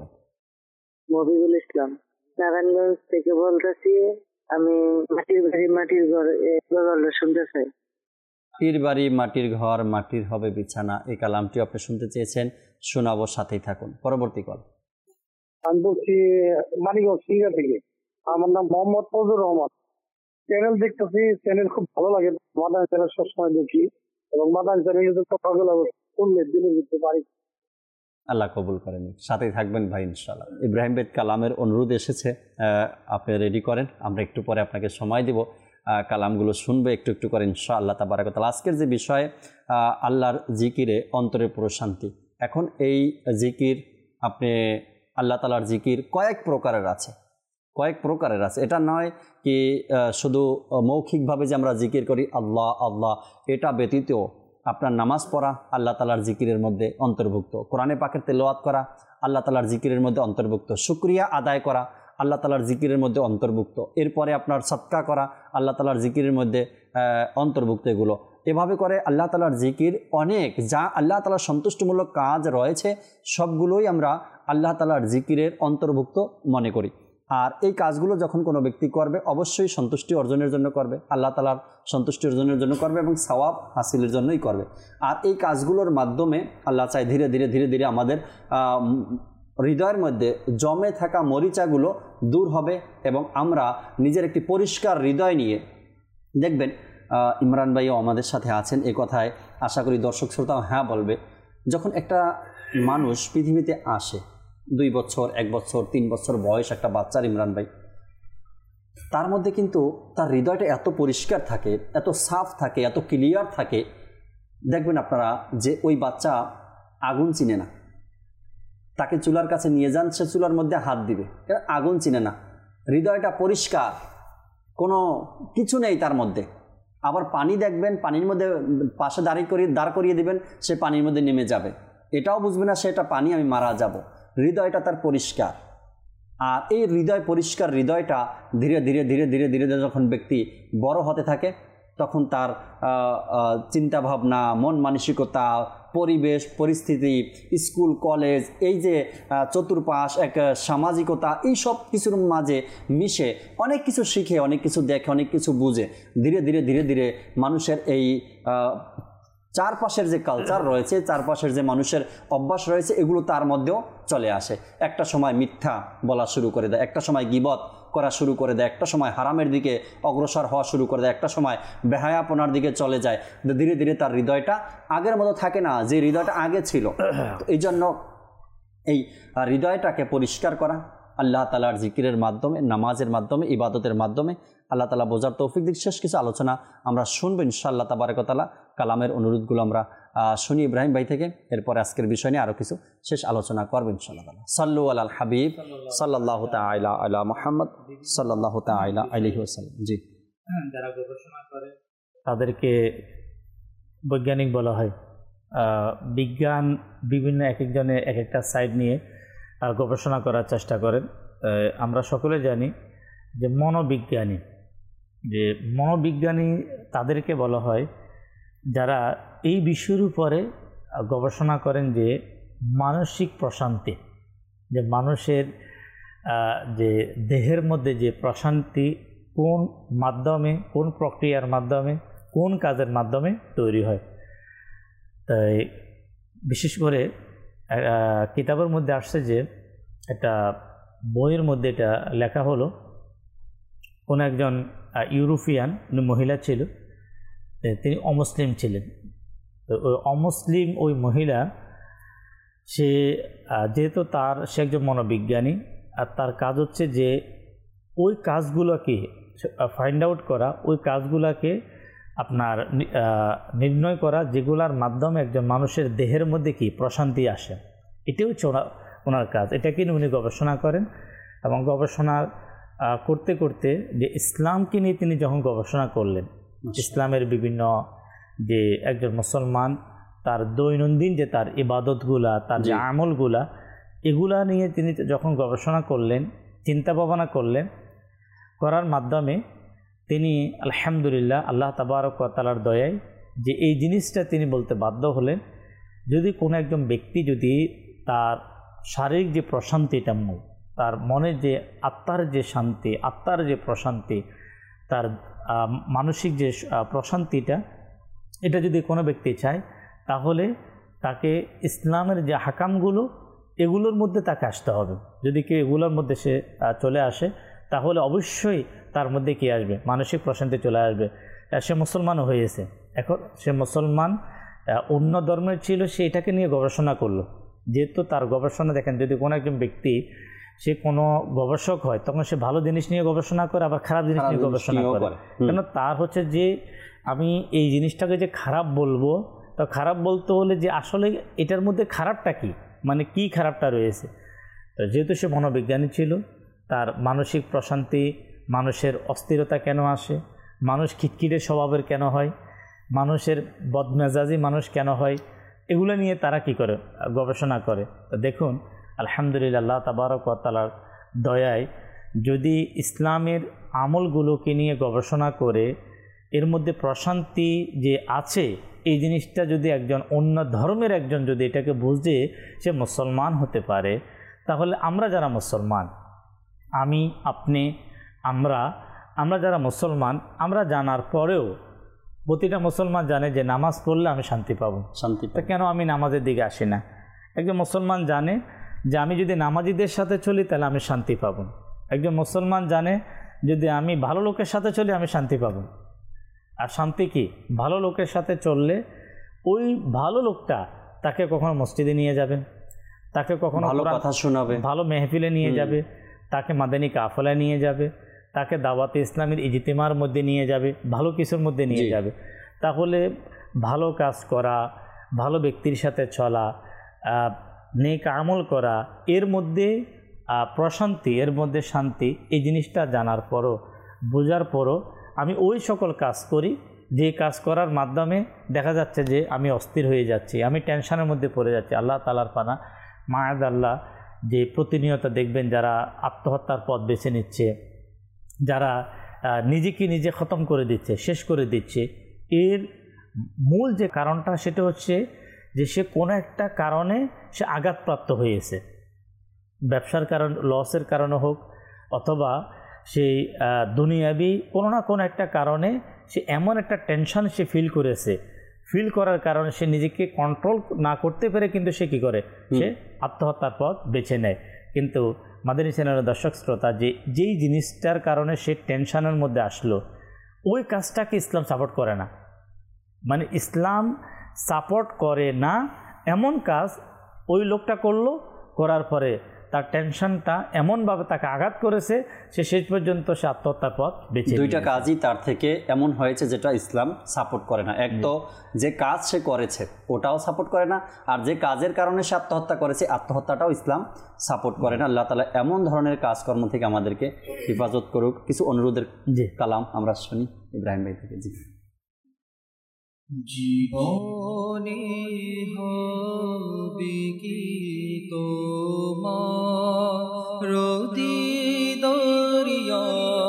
মফিজুল ইসলাম, নারায়ণগঞ্জ থেকে বলতেছি, আমি মাটির বাড়ি মাটির ঘর গজলটা শুনতে চাই। মাটির বাড়ি মাটির ঘর মাটির হবে বিছানা, এই কালামটি আপনি শুনতে চেয়েছেন, শোনাবো, সাথেই থাকুন। পরবর্তী কল। আমি বলছি মানিকগঞ্জ সিঙ্গা থেকে, আমার নাম মোহাম্মদ ফজলুর রহমান। চ্যানেল দেখতেছি, চ্যানেল খুব ভালো লাগে, মাদানী চ্যানেল সবসময় দেখি এবং মাদানী চ্যানেলের কথাগুলো শুনলে দিনের ভিতরে বাড়ি। আল্লাহ কবুল করেন, সাথেই থাকবেন ভাই ইনশাআল্লাহ। ইব্রাহিম ভাই কালামের অনুরোধ এসেছে, আপনি রেডি করেন, আমরা একটু পরে আপনাকে সময় দিব, কালামগুলো শুনবে একটু একটু করে ইনশাআল্লাহ তাবারাক ওয়া তাআলা। আজকের যে বিষয় আল্লাহর জিকিরে অন্তরের প্রশান্তি। এখন এই জিকির, আপনি আল্লাহ তাআলার জিকির কয়েক প্রকারের আছে, কয়েক প্রকারের আছে। এটা নয় কি শুধু মৌখিকভাবে যে আমরা জিকির করি আল্লাহ আল্লাহ, এটা ব্যতীত আপনার নামাজ পড়া আল্লাহ তাআলার জিকিরের মধ্যে অন্তর্ভুক্ত, কোরআনে পাকের তেলাওয়াত করা আল্লাহ তাআলার জিকিরের মধ্যে অন্তর্ভুক্ত, শুকরিয়া আদায় করা আল্লাহ তাআলার জিকিরের মধ্যে অন্তর্ভুক্ত, এরপরে আপনার সদকা করা আল্লাহ তাআলার জিকিরের মধ্যে অন্তর্ভুক্ত। এগুলো এভাবে করে আল্লাহ তাআলার জিকির অনেক, যা আল্লাহ তাআলার সন্তুষ্টিমূলক কাজ রয়েছে সবগুলোই আমরা আল্লাহ তাআলার জিকিরের অন্তর্ভুক্ত মনে করি। আর এই কাজগুলো যখন কোনো ব্যক্তি করবে অবশ্যই সন্তুষ্টি অর্জনের জন্য করবে, আল্লাহ তাআলার সন্তুষ্টি অর্জনের জন্য করবে এবং সওয়াব হাসিলের জন্যই করবে। আর এই কাজগুলোর মাধ্যমে আল্লাহ চায় ধীরে ধীরে ধীরে ধীরে আমাদের হৃদয়ের মধ্যে জমে থাকা মরিচাগুলো দূর হবে এবং আমরা নিজের একটি পরিষ্কার হৃদয় নিয়ে, দেখবেন ইমরান ভাইও আমাদের সাথে আছেন, এ কথায় আশা করি দর্শক শ্রোতাও হ্যাঁ বলবে। যখন একটা মানুষ পৃথিবীতে আসে, দুই বছর এক বছর তিন বছর বয়স একটা বাচ্চার ইমরান ভাই, তার মধ্যে কিন্তু তার হৃদয়টা এত পরিষ্কার থাকে, এত সাফ থাকে, এত ক্লিয়ার থাকে, দেখবেন আপনারা যে ওই বাচ্চা আগুন চিনে না, তাকে চুলার কাছে নিয়ে যান, সে চুলার মধ্যে হাত দিবে, আগুন চিনে না, হৃদয়টা পরিষ্কার, কোনো কিছু নেই তার মধ্যে। আবার পানি দেখবেন, পানির মধ্যে পাশে দাঁড়িয়ে করিয়ে দাঁড় করিয়ে দিবেন, সে পানির মধ্যে নেমে যাবে, এটাও বুঝবে না সেটা পানি, আমি মারা যাব। হৃদয়টা তার পরিষ্কার। আর এই হৃদয় পরিষ্কার হৃদয়টা ধীরে ধীরে ধীরে ধীরে ধীরে যখন ব্যক্তি বড় হতে থাকে, তখন তার চিন্তাভাবনা, মন মানসিকতা, পরিবেশ পরিস্থিতি, স্কুল কলেজ, এই যে চতুর্পাশ এক সামাজিকতা, এই সব কিছুর মাঝে মিশে অনেক কিছু শিখে, অনেক কিছু দেখে, অনেক কিছু বুঝে, ধীরে ধীরে ধীরে ধীরে মানুষের এই চারপাশের যে কালচার রয়েছে, চারপাশের যে মানুষের অভ্যাস রয়েছে, এগুলো তার মধ্যেও চলে আসে। একটা সময় মিথ্যা বলা শুরু করে দেয়, একটা সময় গীবত করা শুরু করে দেয়, একটা সময় হারামের দিকে অগ্রসর হওয়া শুরু করে দেয়, একটা সময় বেহায়াপনার দিকে চলে যায়। ধীরে ধীরে তার হৃদয়টা আগের মতো থাকে না, যে হৃদয়টা আগে ছিল। এই জন্য এই হৃদয়টাকে পরিষ্কার করা আল্লাহ তাআলার জিকিরের মাধ্যমে, নামাজের মাধ্যমে, ইবাদতের মাধ্যমে আল্লাহ তাআলা বোঝার তৌফিক দিক। শেষ কিছু আলোচনা আমরা শুনবো ইনশাআল্লাহ তাবারাক ওয়া তাআলা। কালামের অনুরোধগুলো আমরা শুনি ইব্রাহিম ভাই থেকে, এরপরে আজকের বিষয় নিয়ে আরও কিছু শেষ আলোচনা করবো ইনশাআল্লাহ। সাল্লু আলাল হাবিব সাল্লাল্লাহু তাআলা আলা মুহাম্মদ সাল্লাল্লাহু তাআলা আলাইহি ওয়াসাল্লাম। জি, যারা গবেষণা করে তাদেরকে বৈজ্ঞানিক বলা হয়। বিজ্ঞান বিভিন্ন এক একজনে এক একটা সাইড নিয়ে গবেষণা করার চেষ্টা করেন। আমরা সকলে জানি যে মনোবিজ্ঞানী, যে মনোবিজ্ঞানী তাদেরকে বলা হয় যারা এই বিষয়ের উপরে গবেষণা করেন যে মানসিক প্রশান্তি, যে মানুষের যে দেহের মধ্যে যে প্রশান্তি কোন মাধ্যমে, কোন প্রক্রিয়ার মাধ্যমে, কোন কাজের মাধ্যমে তৈরি হয়। তাই বিশেষ করে কিতাবের মধ্যে আসছে যে একটা বইয়ের মধ্যে এটা লেখা হলো, কোনো একজন ইউরোপিয়ান মহিলা ছিল, তিনি অমুসলিম ছিলেন। তো ওই অমুসলিম ওই মহিলা, সে যেহেতু তার সে একজন মনোবিজ্ঞানী, আর তার কাজ হচ্ছে যে ওই কাজগুলোকে ফাইন্ড আউট করা, ওই কাজগুলোকে আপনার নির্ণয় করা, যেগুলোর মাধ্যমে একজন মানুষের দেহের মধ্যে কি প্রশান্তি আসে। এটাই হচ্ছে ওনার ওনার কাজ। এটাকে নিয়ে উনি গবেষণা করেন এবং গবেষণা করতে করতে যে ইসলামকে নিয়ে তিনি যখন গবেষণা করলেন, ইসলামের বিভিন্ন যে একজন মুসলমান তার দৈনন্দিন যে তার ইবাদতগুলা, তার যে আমলগুলা, এগুলা নিয়ে তিনি যখন গবেষণা করলেন, চিন্তা ভাবনা করলেন, করার মাধ্যমে তিনি আলহামদুলিল্লাহ আল্লাহ তাবারক ওয়া তাআলার দয়ায় যে এই জিনিসটা তিনি বলতে বাধ্য হলেন, যদি কোনো একজন ব্যক্তি যদি তার শারীরিক যে প্রশান্তিটা, মূল তার মনের যে আত্মার যে শান্তি, আত্মার যে প্রশান্তি, তার মানসিক যে প্রশান্তিটা, এটা যদি কোনো ব্যক্তি চায়, তাহলে তাকে ইসলামের যে হাকামগুলো এগুলোর মধ্যে তাকে আসতে হবে। যদি কেউ এগুলোর মধ্যে সে চলে আসে, তাহলে অবশ্যই তার মধ্যে কী আসবে, মানসিক প্রশান্তি চলে আসবে। সে মুসলমানও হয়েছে, এখন সে মুসলমান অন্য ধর্মের ছিল, সে এটাকে নিয়ে গবেষণা করলো। যেহেতু তার গবেষণা, দেখেন, যদি কোনো একজন ব্যক্তি সে কোনো গবেষক হয়, তখন সে ভালো জিনিস নিয়ে গবেষণা করে, আবার খারাপ জিনিস নিয়ে গবেষণা করে। কেন, তার হচ্ছে যে আমি এই জিনিসটাকে যে খারাপ বলবো, তো খারাপ বলতে হলে যে আসলে এটার মধ্যে খারাপটা কি, মানে কি খারাপটা রয়েছে। তো যেহেতু সে মনোবিজ্ঞানী ছিল, তার মানসিক প্রশান্তি, মানুষের অস্থিরতা কেন আসে, মানুষ খিটখিটে স্বভাবের কেন হয়, মানুষের বদমেজাজি মানুষ কেন হয়, এগুলো নিয়ে তারা কি করে, গবেষণা করে। তো দেখুন আলহামদুলিল্লাহ আল্লাহ তাবারক ওয়া তাআলার দয়ায় যদি ইসলামের আমলগুলোকে নিয়ে গবেষণা করে এর মধ্যে প্রশান্তি যে আছে, এই জিনিসটা যদি একজন অন্য ধর্মের একজন যদি এটাকে বুঝে সে মুসলমান হতে পারে, তাহলে আমরা যারা মুসলমান, আমি, আপনি, আমরা আমরা যারা মুসলমান, আমরা জানার পরেও প্রতিটা মুসলমান জানে যে নামাজ পড়লে আমি শান্তি পাবো, শান্তি তা কেন আমি নামাজের দিকে আসি না? একজন মুসলমান জানে যে আমি যদি নামাজিদের সাথে চলি তাহলে আমি শান্তি পাবো। একজন মুসলমান জানে যদি আমি ভালো লোকের সাথে চলি আমি শান্তি পাবো। আর শান্তি কি? ভালো লোকের সাথে চললে ওই ভালো লোকটা তাকে কখনো মসজিদে নিয়ে যাবে, তাকে কখনো ভালো কথা শোনাবে, ভালো মেহফিলে নিয়ে যাবে, তাকে মাদানী কাফেলায় নিয়ে যাবে, তাকে দাওয়াতে ইসলামের ইজতিমার মধ্যে নিয়ে যাবে, ভালো কিছুর মধ্যে নিয়ে যাবে। তাহলে ভালো কাজ করা, ভালো ব্যক্তির সাথে চলা, নেক আমল করা, এর মধ্যে প্রশান্তি, এর মধ্যে শান্তি, এই জিনিসটা জানার পরও, বোঝার পরও আমি ওই সকল কাজ করি যে কাজ করার মাধ্যমে দেখা যাচ্ছে যে আমি অস্থির হয়ে যাচ্ছি, আমি টেনশনের মধ্যে পড়ে যাচ্ছি। আল্লাহ তাআলার পানা মায়াদ আল্লাহ যে প্রতিনিয়ত দেখবেন যারা আত্মহত্যার পথ বেছে নিচ্ছে, যারা নিজেকে নিজে খতম করে দিচ্ছে, শেষ করে দিচ্ছে, এর মূল যে কারণটা সেটা হচ্ছে যে সে কোনো একটা কারণে সে আঘাতপ্রাপ্ত হয়েছে, ব্যবসার কারণ, লসের কারণে হোক, অথবা সেই দুনিয়াবি কোনো না কোনো একটা কারণে সে এমন একটা টেনশন সে ফিল করেছে, ফিল করার কারণে সে নিজেকে কন্ট্রোল না করতে পেরে কিন্তু সে কী করে, সে আত্মহত্যার পথ বেছে নেয়। কিন্তু মাদানী চ্যানেলের দর্শক শ্রোতা, যে যেই জিনিসটার কারণে সে টেনশনের মধ্যে আসলো, ওই কাজটাকে ইসলাম সাপোর্ট করে না। মানে ইসলাম সাপোর্ট করে না এমন কাজ ওই লোকটা করলো, করার পরে তার টেনশনটা এমনভাবে তাকে আঘাত করেছে, সে শেষ পর্যন্ত সে আত্মহত্যার পথ বেছে। দুইটা কাজই তার থেকে এমন হয়েছে যেটা ইসলাম সাপোর্ট করে না। এক তো যে কাজ সে করেছে ওটাও সাপোর্ট করে না, আর যে কাজের কারণে সে আত্মহত্যা করেছে আত্মহত্যাটাও ইসলাম সাপোর্ট করে না। আল্লাহ তাআলা এমন ধরনের কাজকর্ম থেকে আমাদেরকে হেফাজত করুক। কিছু অনুরোধের কালাম আমরা শুনি ইব্রাহিম ভাই থেকে। জি, জীবনে হবে কি তোমার দিদার ইয়া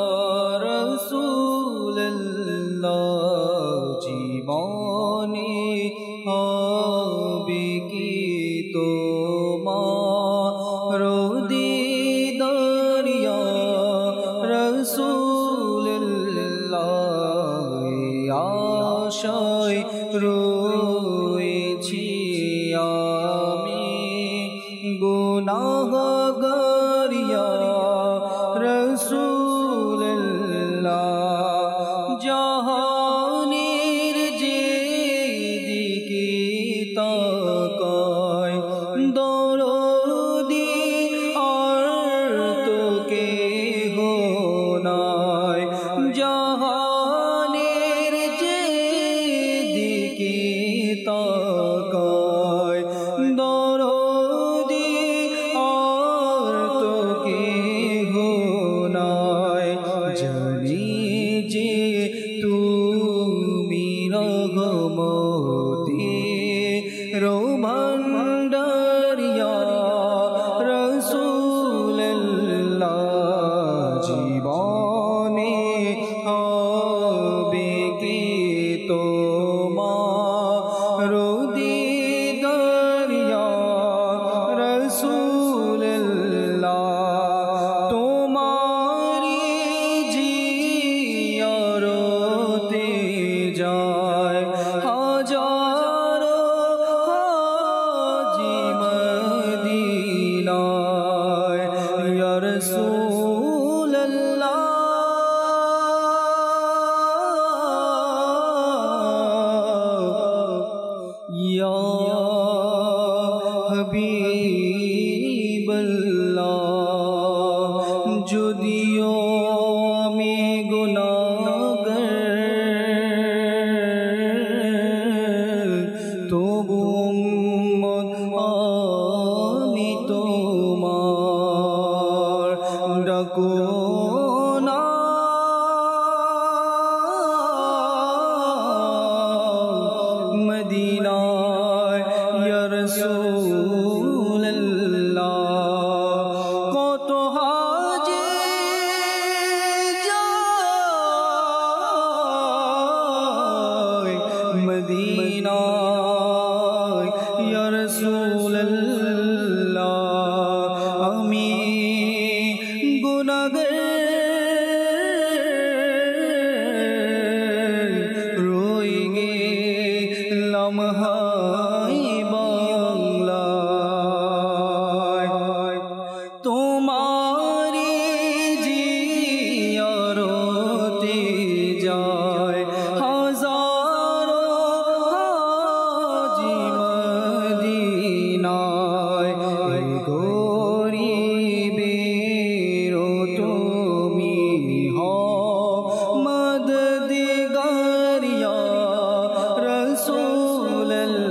রাসূলুল্লাহ, জীবনে হবে কি তোমার দিদার ইয়া রাসূলুল্লাহ, আশায় রয়েছি আমি গুনাহগার ইয়া রাসূলুল্লাহ। রতি রোভান্ডারিয়া রসুল্লাহ জীবনে হবে কি তোমার দিদারিয়া রসুল্লাহ তোমারি জিয়ারতে যায় হাজারো হাজি মদিনায় ইয়া রাসূলুল্লাহ ইয়া হাবিবাল্লাহ যদিও আমি গুনাহগার তবু উম্মত আমি তোমার ডাকো না মদিনায় ইয়া রাসূলুল্লাহ কত হাজি যায় মদিনায় ইয়া রাসূলুল্লাহ আমি গুনাহগার রয়ে গেলাম হাই বাংলায় তোমারি জিয়ারতে যায় হাজারো হাজি মদিনায় এই গরিবেরও তুমি হও মদদগার ইয়া রাসূলুল্লাহ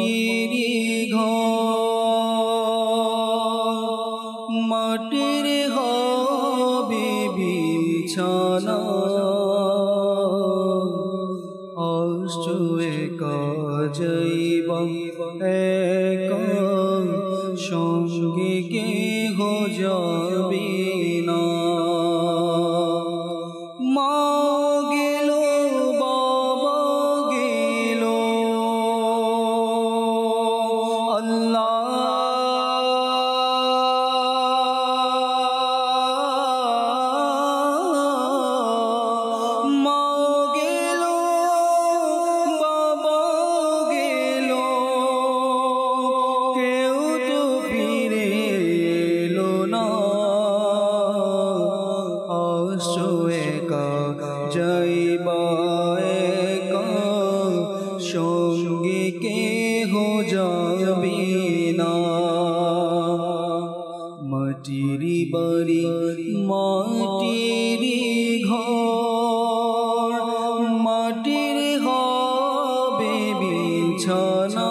মাটির ঘর মাটির হবে বিছানা অষ্ট একা যাইবা একা সঙ্গে কেহ যাবে না মা গেল বাবা গেল আল্লাহ মা গেল বাবা গেল কেউ তো ফিরে এলো না আসছ একা যাইবা একা সঙ্গে কেহ যাবে না মাটির বাড়ি মাটির ঘর মাটির হবে বিছানা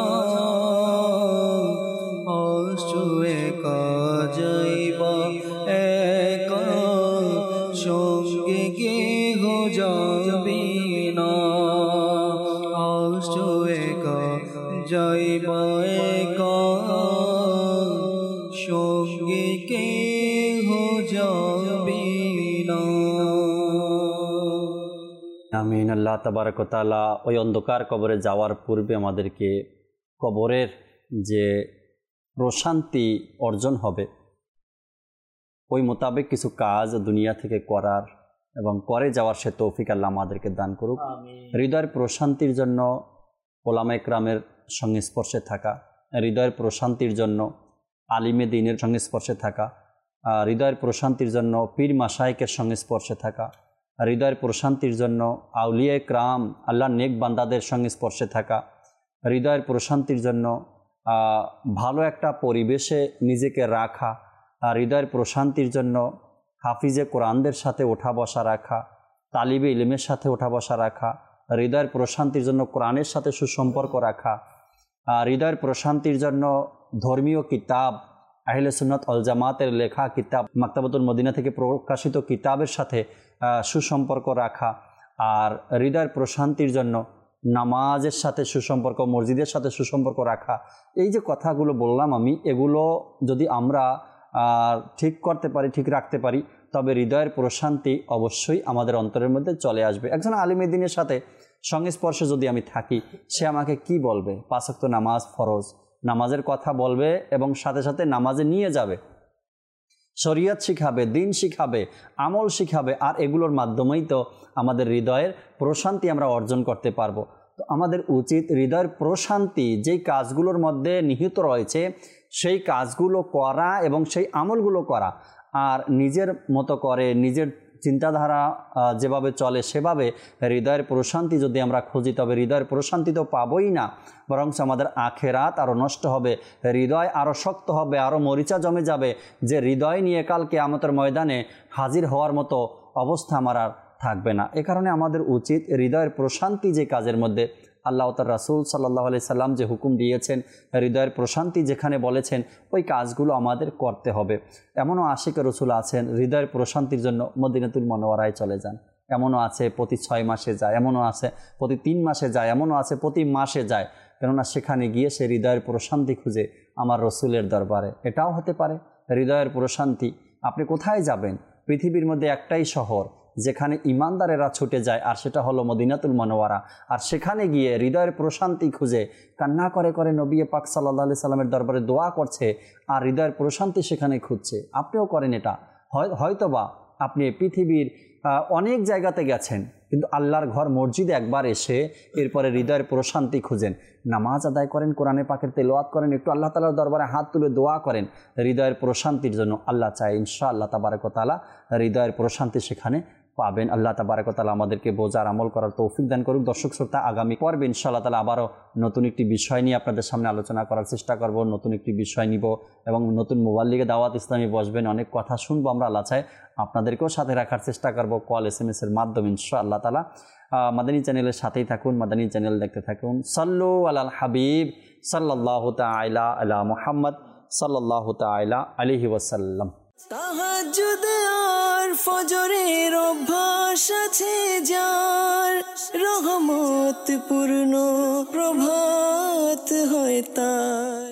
আসছ একা যাইবা একা সঙ্গে কেহ যাবে না আসছ একা যাইবা একা সঙ্গে কেহ যাবে না। আমিন। আল্লাহ তাবারক ওয়া তাআলা ওই অন্ধকার কবরে যাওয়ার পূর্বে আমাদেরকে কবরের যে প্রশান্তি অর্জন হবে ওই মোতাবেক কিছু কাজ দুনিয়া থেকে করার এবং করে যাওয়ার সে তৌফিক আল্লাহ আমাদেরকে দান করুক। হৃদয়ের প্রশান্তির জন্য ওলামা ইকরামের সংস্পর্শে থাকা, হৃদয়ের প্রশান্তির জন্য আলিমে দ্বীনের সংস্পর্শে থাকা, হৃদয়ের প্রশান্তির জন্য পীর মাশায়েখের সংস্পর্শে থাকা, হৃদয়ের প্রশান্তির জন্য আউলিয়া ইকরাম আল্লাহর নেক বান্দাদের সংস্পর্শে থাকা, হৃদয়ের প্রশান্তির জন্য ভালো একটা পরিবেশে নিজেকে রাখা, হৃদয়ের প্রশান্তির জন্য হাফিজে কোরআনদের সাথে ওঠা বসা রাখা, তালিবে ইলমের সাথে ওঠা বসা রাখা, হৃদয়ের প্রশান্তির জন্য কোরআনের সাথে সুসম্পর্ক রাখা, হৃদয়ের প্রশান্তির জন্য ধর্মীয় কিতাব আহলে সুন্নাত ওয়াল জামাতের লেখা কিতাব মাকতাবাতুল মদিনা থেকে প্রকাশিত কিতাবের সাথে সুসম্পর্ক রাখা, আর হৃদয়ের প্রশান্তির জন্য নামাজের সাথে সুসম্পর্ক, মসজিদের সাথে সুসম্পর্ক রাখা। এই যে কথাগুলো বললাম আমি, এগুলো যদি আমরা ঠিক করতে পারি, ঠিক রাখতে পারি, তবে হৃদয়ের প্রশান্তি অবশ্যই আমাদের অন্তরের মধ্যে চলে আসবে। একজন আলিমে দ্বীনের সাথে সংস্পর্শে যদি আমি থাকি, সে আমাকে কি বলবে? পাঁচ ওয়াক্ত নামাজ ফরজ, নামাজের কথা বলবে এবং সাথে সাথে নামাজে নিয়ে যাবে, শরীয়ত শিখাবে, দিন শিখাবে, আমল শিখাবে, আর এগুলোর মাধ্যমেই তো আমাদের হৃদয়ের প্রশান্তি আমরা অর্জন করতে পারবো। তো আমাদের উচিত হৃদয়ের প্রশান্তি যেই কাজগুলোর মধ্যে নিহিত রয়েছে সেই কাজগুলো করা এবং সেই আমলগুলো করা, আর নিজের মতো করে নিজের চিন্তাধারা যেভাবে চলে সেভাবে হৃদয়ের প্রশান্তি যদি আমরা খুঁজি, তবে হৃদয়ের প্রশান্তি তো পাবোই না, বরং আমাদের আখেরাত আরও নষ্ট হবে, হৃদয় আরও শক্ত হবে, আরও মরিচা জমে যাবে, যে হৃদয় নিয়ে কাল কিয়ামতের ময়দানে হাজির হওয়ার মতো অবস্থা আমার আর থাকবে না। এ কারণে আমাদের উচিত হৃদয়ের প্রশান্তি যে কাজের মধ্যে আল্লাহ তার রাসূল সাল্লাল্লাহু আলাইহি সাল্লাম যে হুকুম দিয়েছেন, হৃদয়ের প্রশান্তি যেখানে বলেছেন, ওই কাজগুলো আমাদের করতে হবে। এমনও আশিক রসুল আছেন হৃদয়ের প্রশান্তির জন্য মদিনাতুল মুনাওয়ারায় চলে যান, এমনও আছে প্রতি ছয় মাসে যায়, এমনও আছে প্রতি তিন মাসে যায়, এমনও আছে প্রতি মাসে যায়, কেননা সেখানে গিয়ে সে হৃদয়ের প্রশান্তি খুঁজে আমার রসুলের দরবারে। এটাও হতে পারে হৃদয়ের প্রশান্তি। আপনি কোথায় যাবেন? পৃথিবীর মধ্যে একটাই শহর যেখানে ইমানদারেরা ছুটে যায়, আর সেটা হলো মদিনাতুল মুনাওয়ারা। আর সেখানে গিয়ে হৃদয়ের প্রশান্তি খুঁজে কান্না করে করে নবী পাক সাল্লাল্লাহু আলাইহি সাল্লামের দরবারে দোয়া করছে, আর হৃদয়ের প্রশান্তি সেখানে খুঁজছে। আপনিও করেন এটা। হয়তোবা আপনি পৃথিবীর অনেক জায়গাতে গেছেন, কিন্তু আল্লাহর ঘর মসজিদে একবার এসে এরপরে হৃদয়ের প্রশান্তি খুঁজেন, নামাজ আদায় করেন, কোরআনে পাকের তেলাওয়াত করেন, একটু আল্লাহ তাআলার দরবারে হাত তুলে দোয়া করেন হৃদয়ের প্রশান্তির জন্য। আল্লাহ চায় ইনশাআল্লাহ তাবারক ওয়া তাআলা হৃদয়ের প্রশান্তি সেখানে পাবেন। আল্লাহ তাবারক ওয়া তাআলা আমাদেরকে বোঝার আমল করার তৌফিক দান করুক। দর্শক শ্রোতা, আগামী পর্বে ইনশাআল্লাহ তাআলা আবারও নতুন একটি বিষয় নিয়ে আপনাদের সামনে আলোচনা করার চেষ্টা করব, নতুন একটি বিষয় নিব এবং নতুন মুবাল্লিগে দাওয়াত ইসলামী বসবেন, অনেক কথা শুনবো আমরা। আল্লাহ চায় আপনাদেরকেও সাথে রাখার চেষ্টা করব কল এস এম এস এর মাধ্যমে ইনশাআল্লাহ তাআলা। মাদানী চ্যানেলের সাথেই থাকুন, মাদানী চ্যানেল দেখতে থাকুন। সাল্লু আলাল হাবিব সাল্লাল্লাহু তাআলা আলা মুহাম্মদ সাল্লাল্লাহু তাআলা আলাইহি ওয়াসাল্লাম। তাহাজ্জুদ আর ফজরের অভ্যাস আছে যার, রহমত পূর্ণ প্রভাত হয় তার।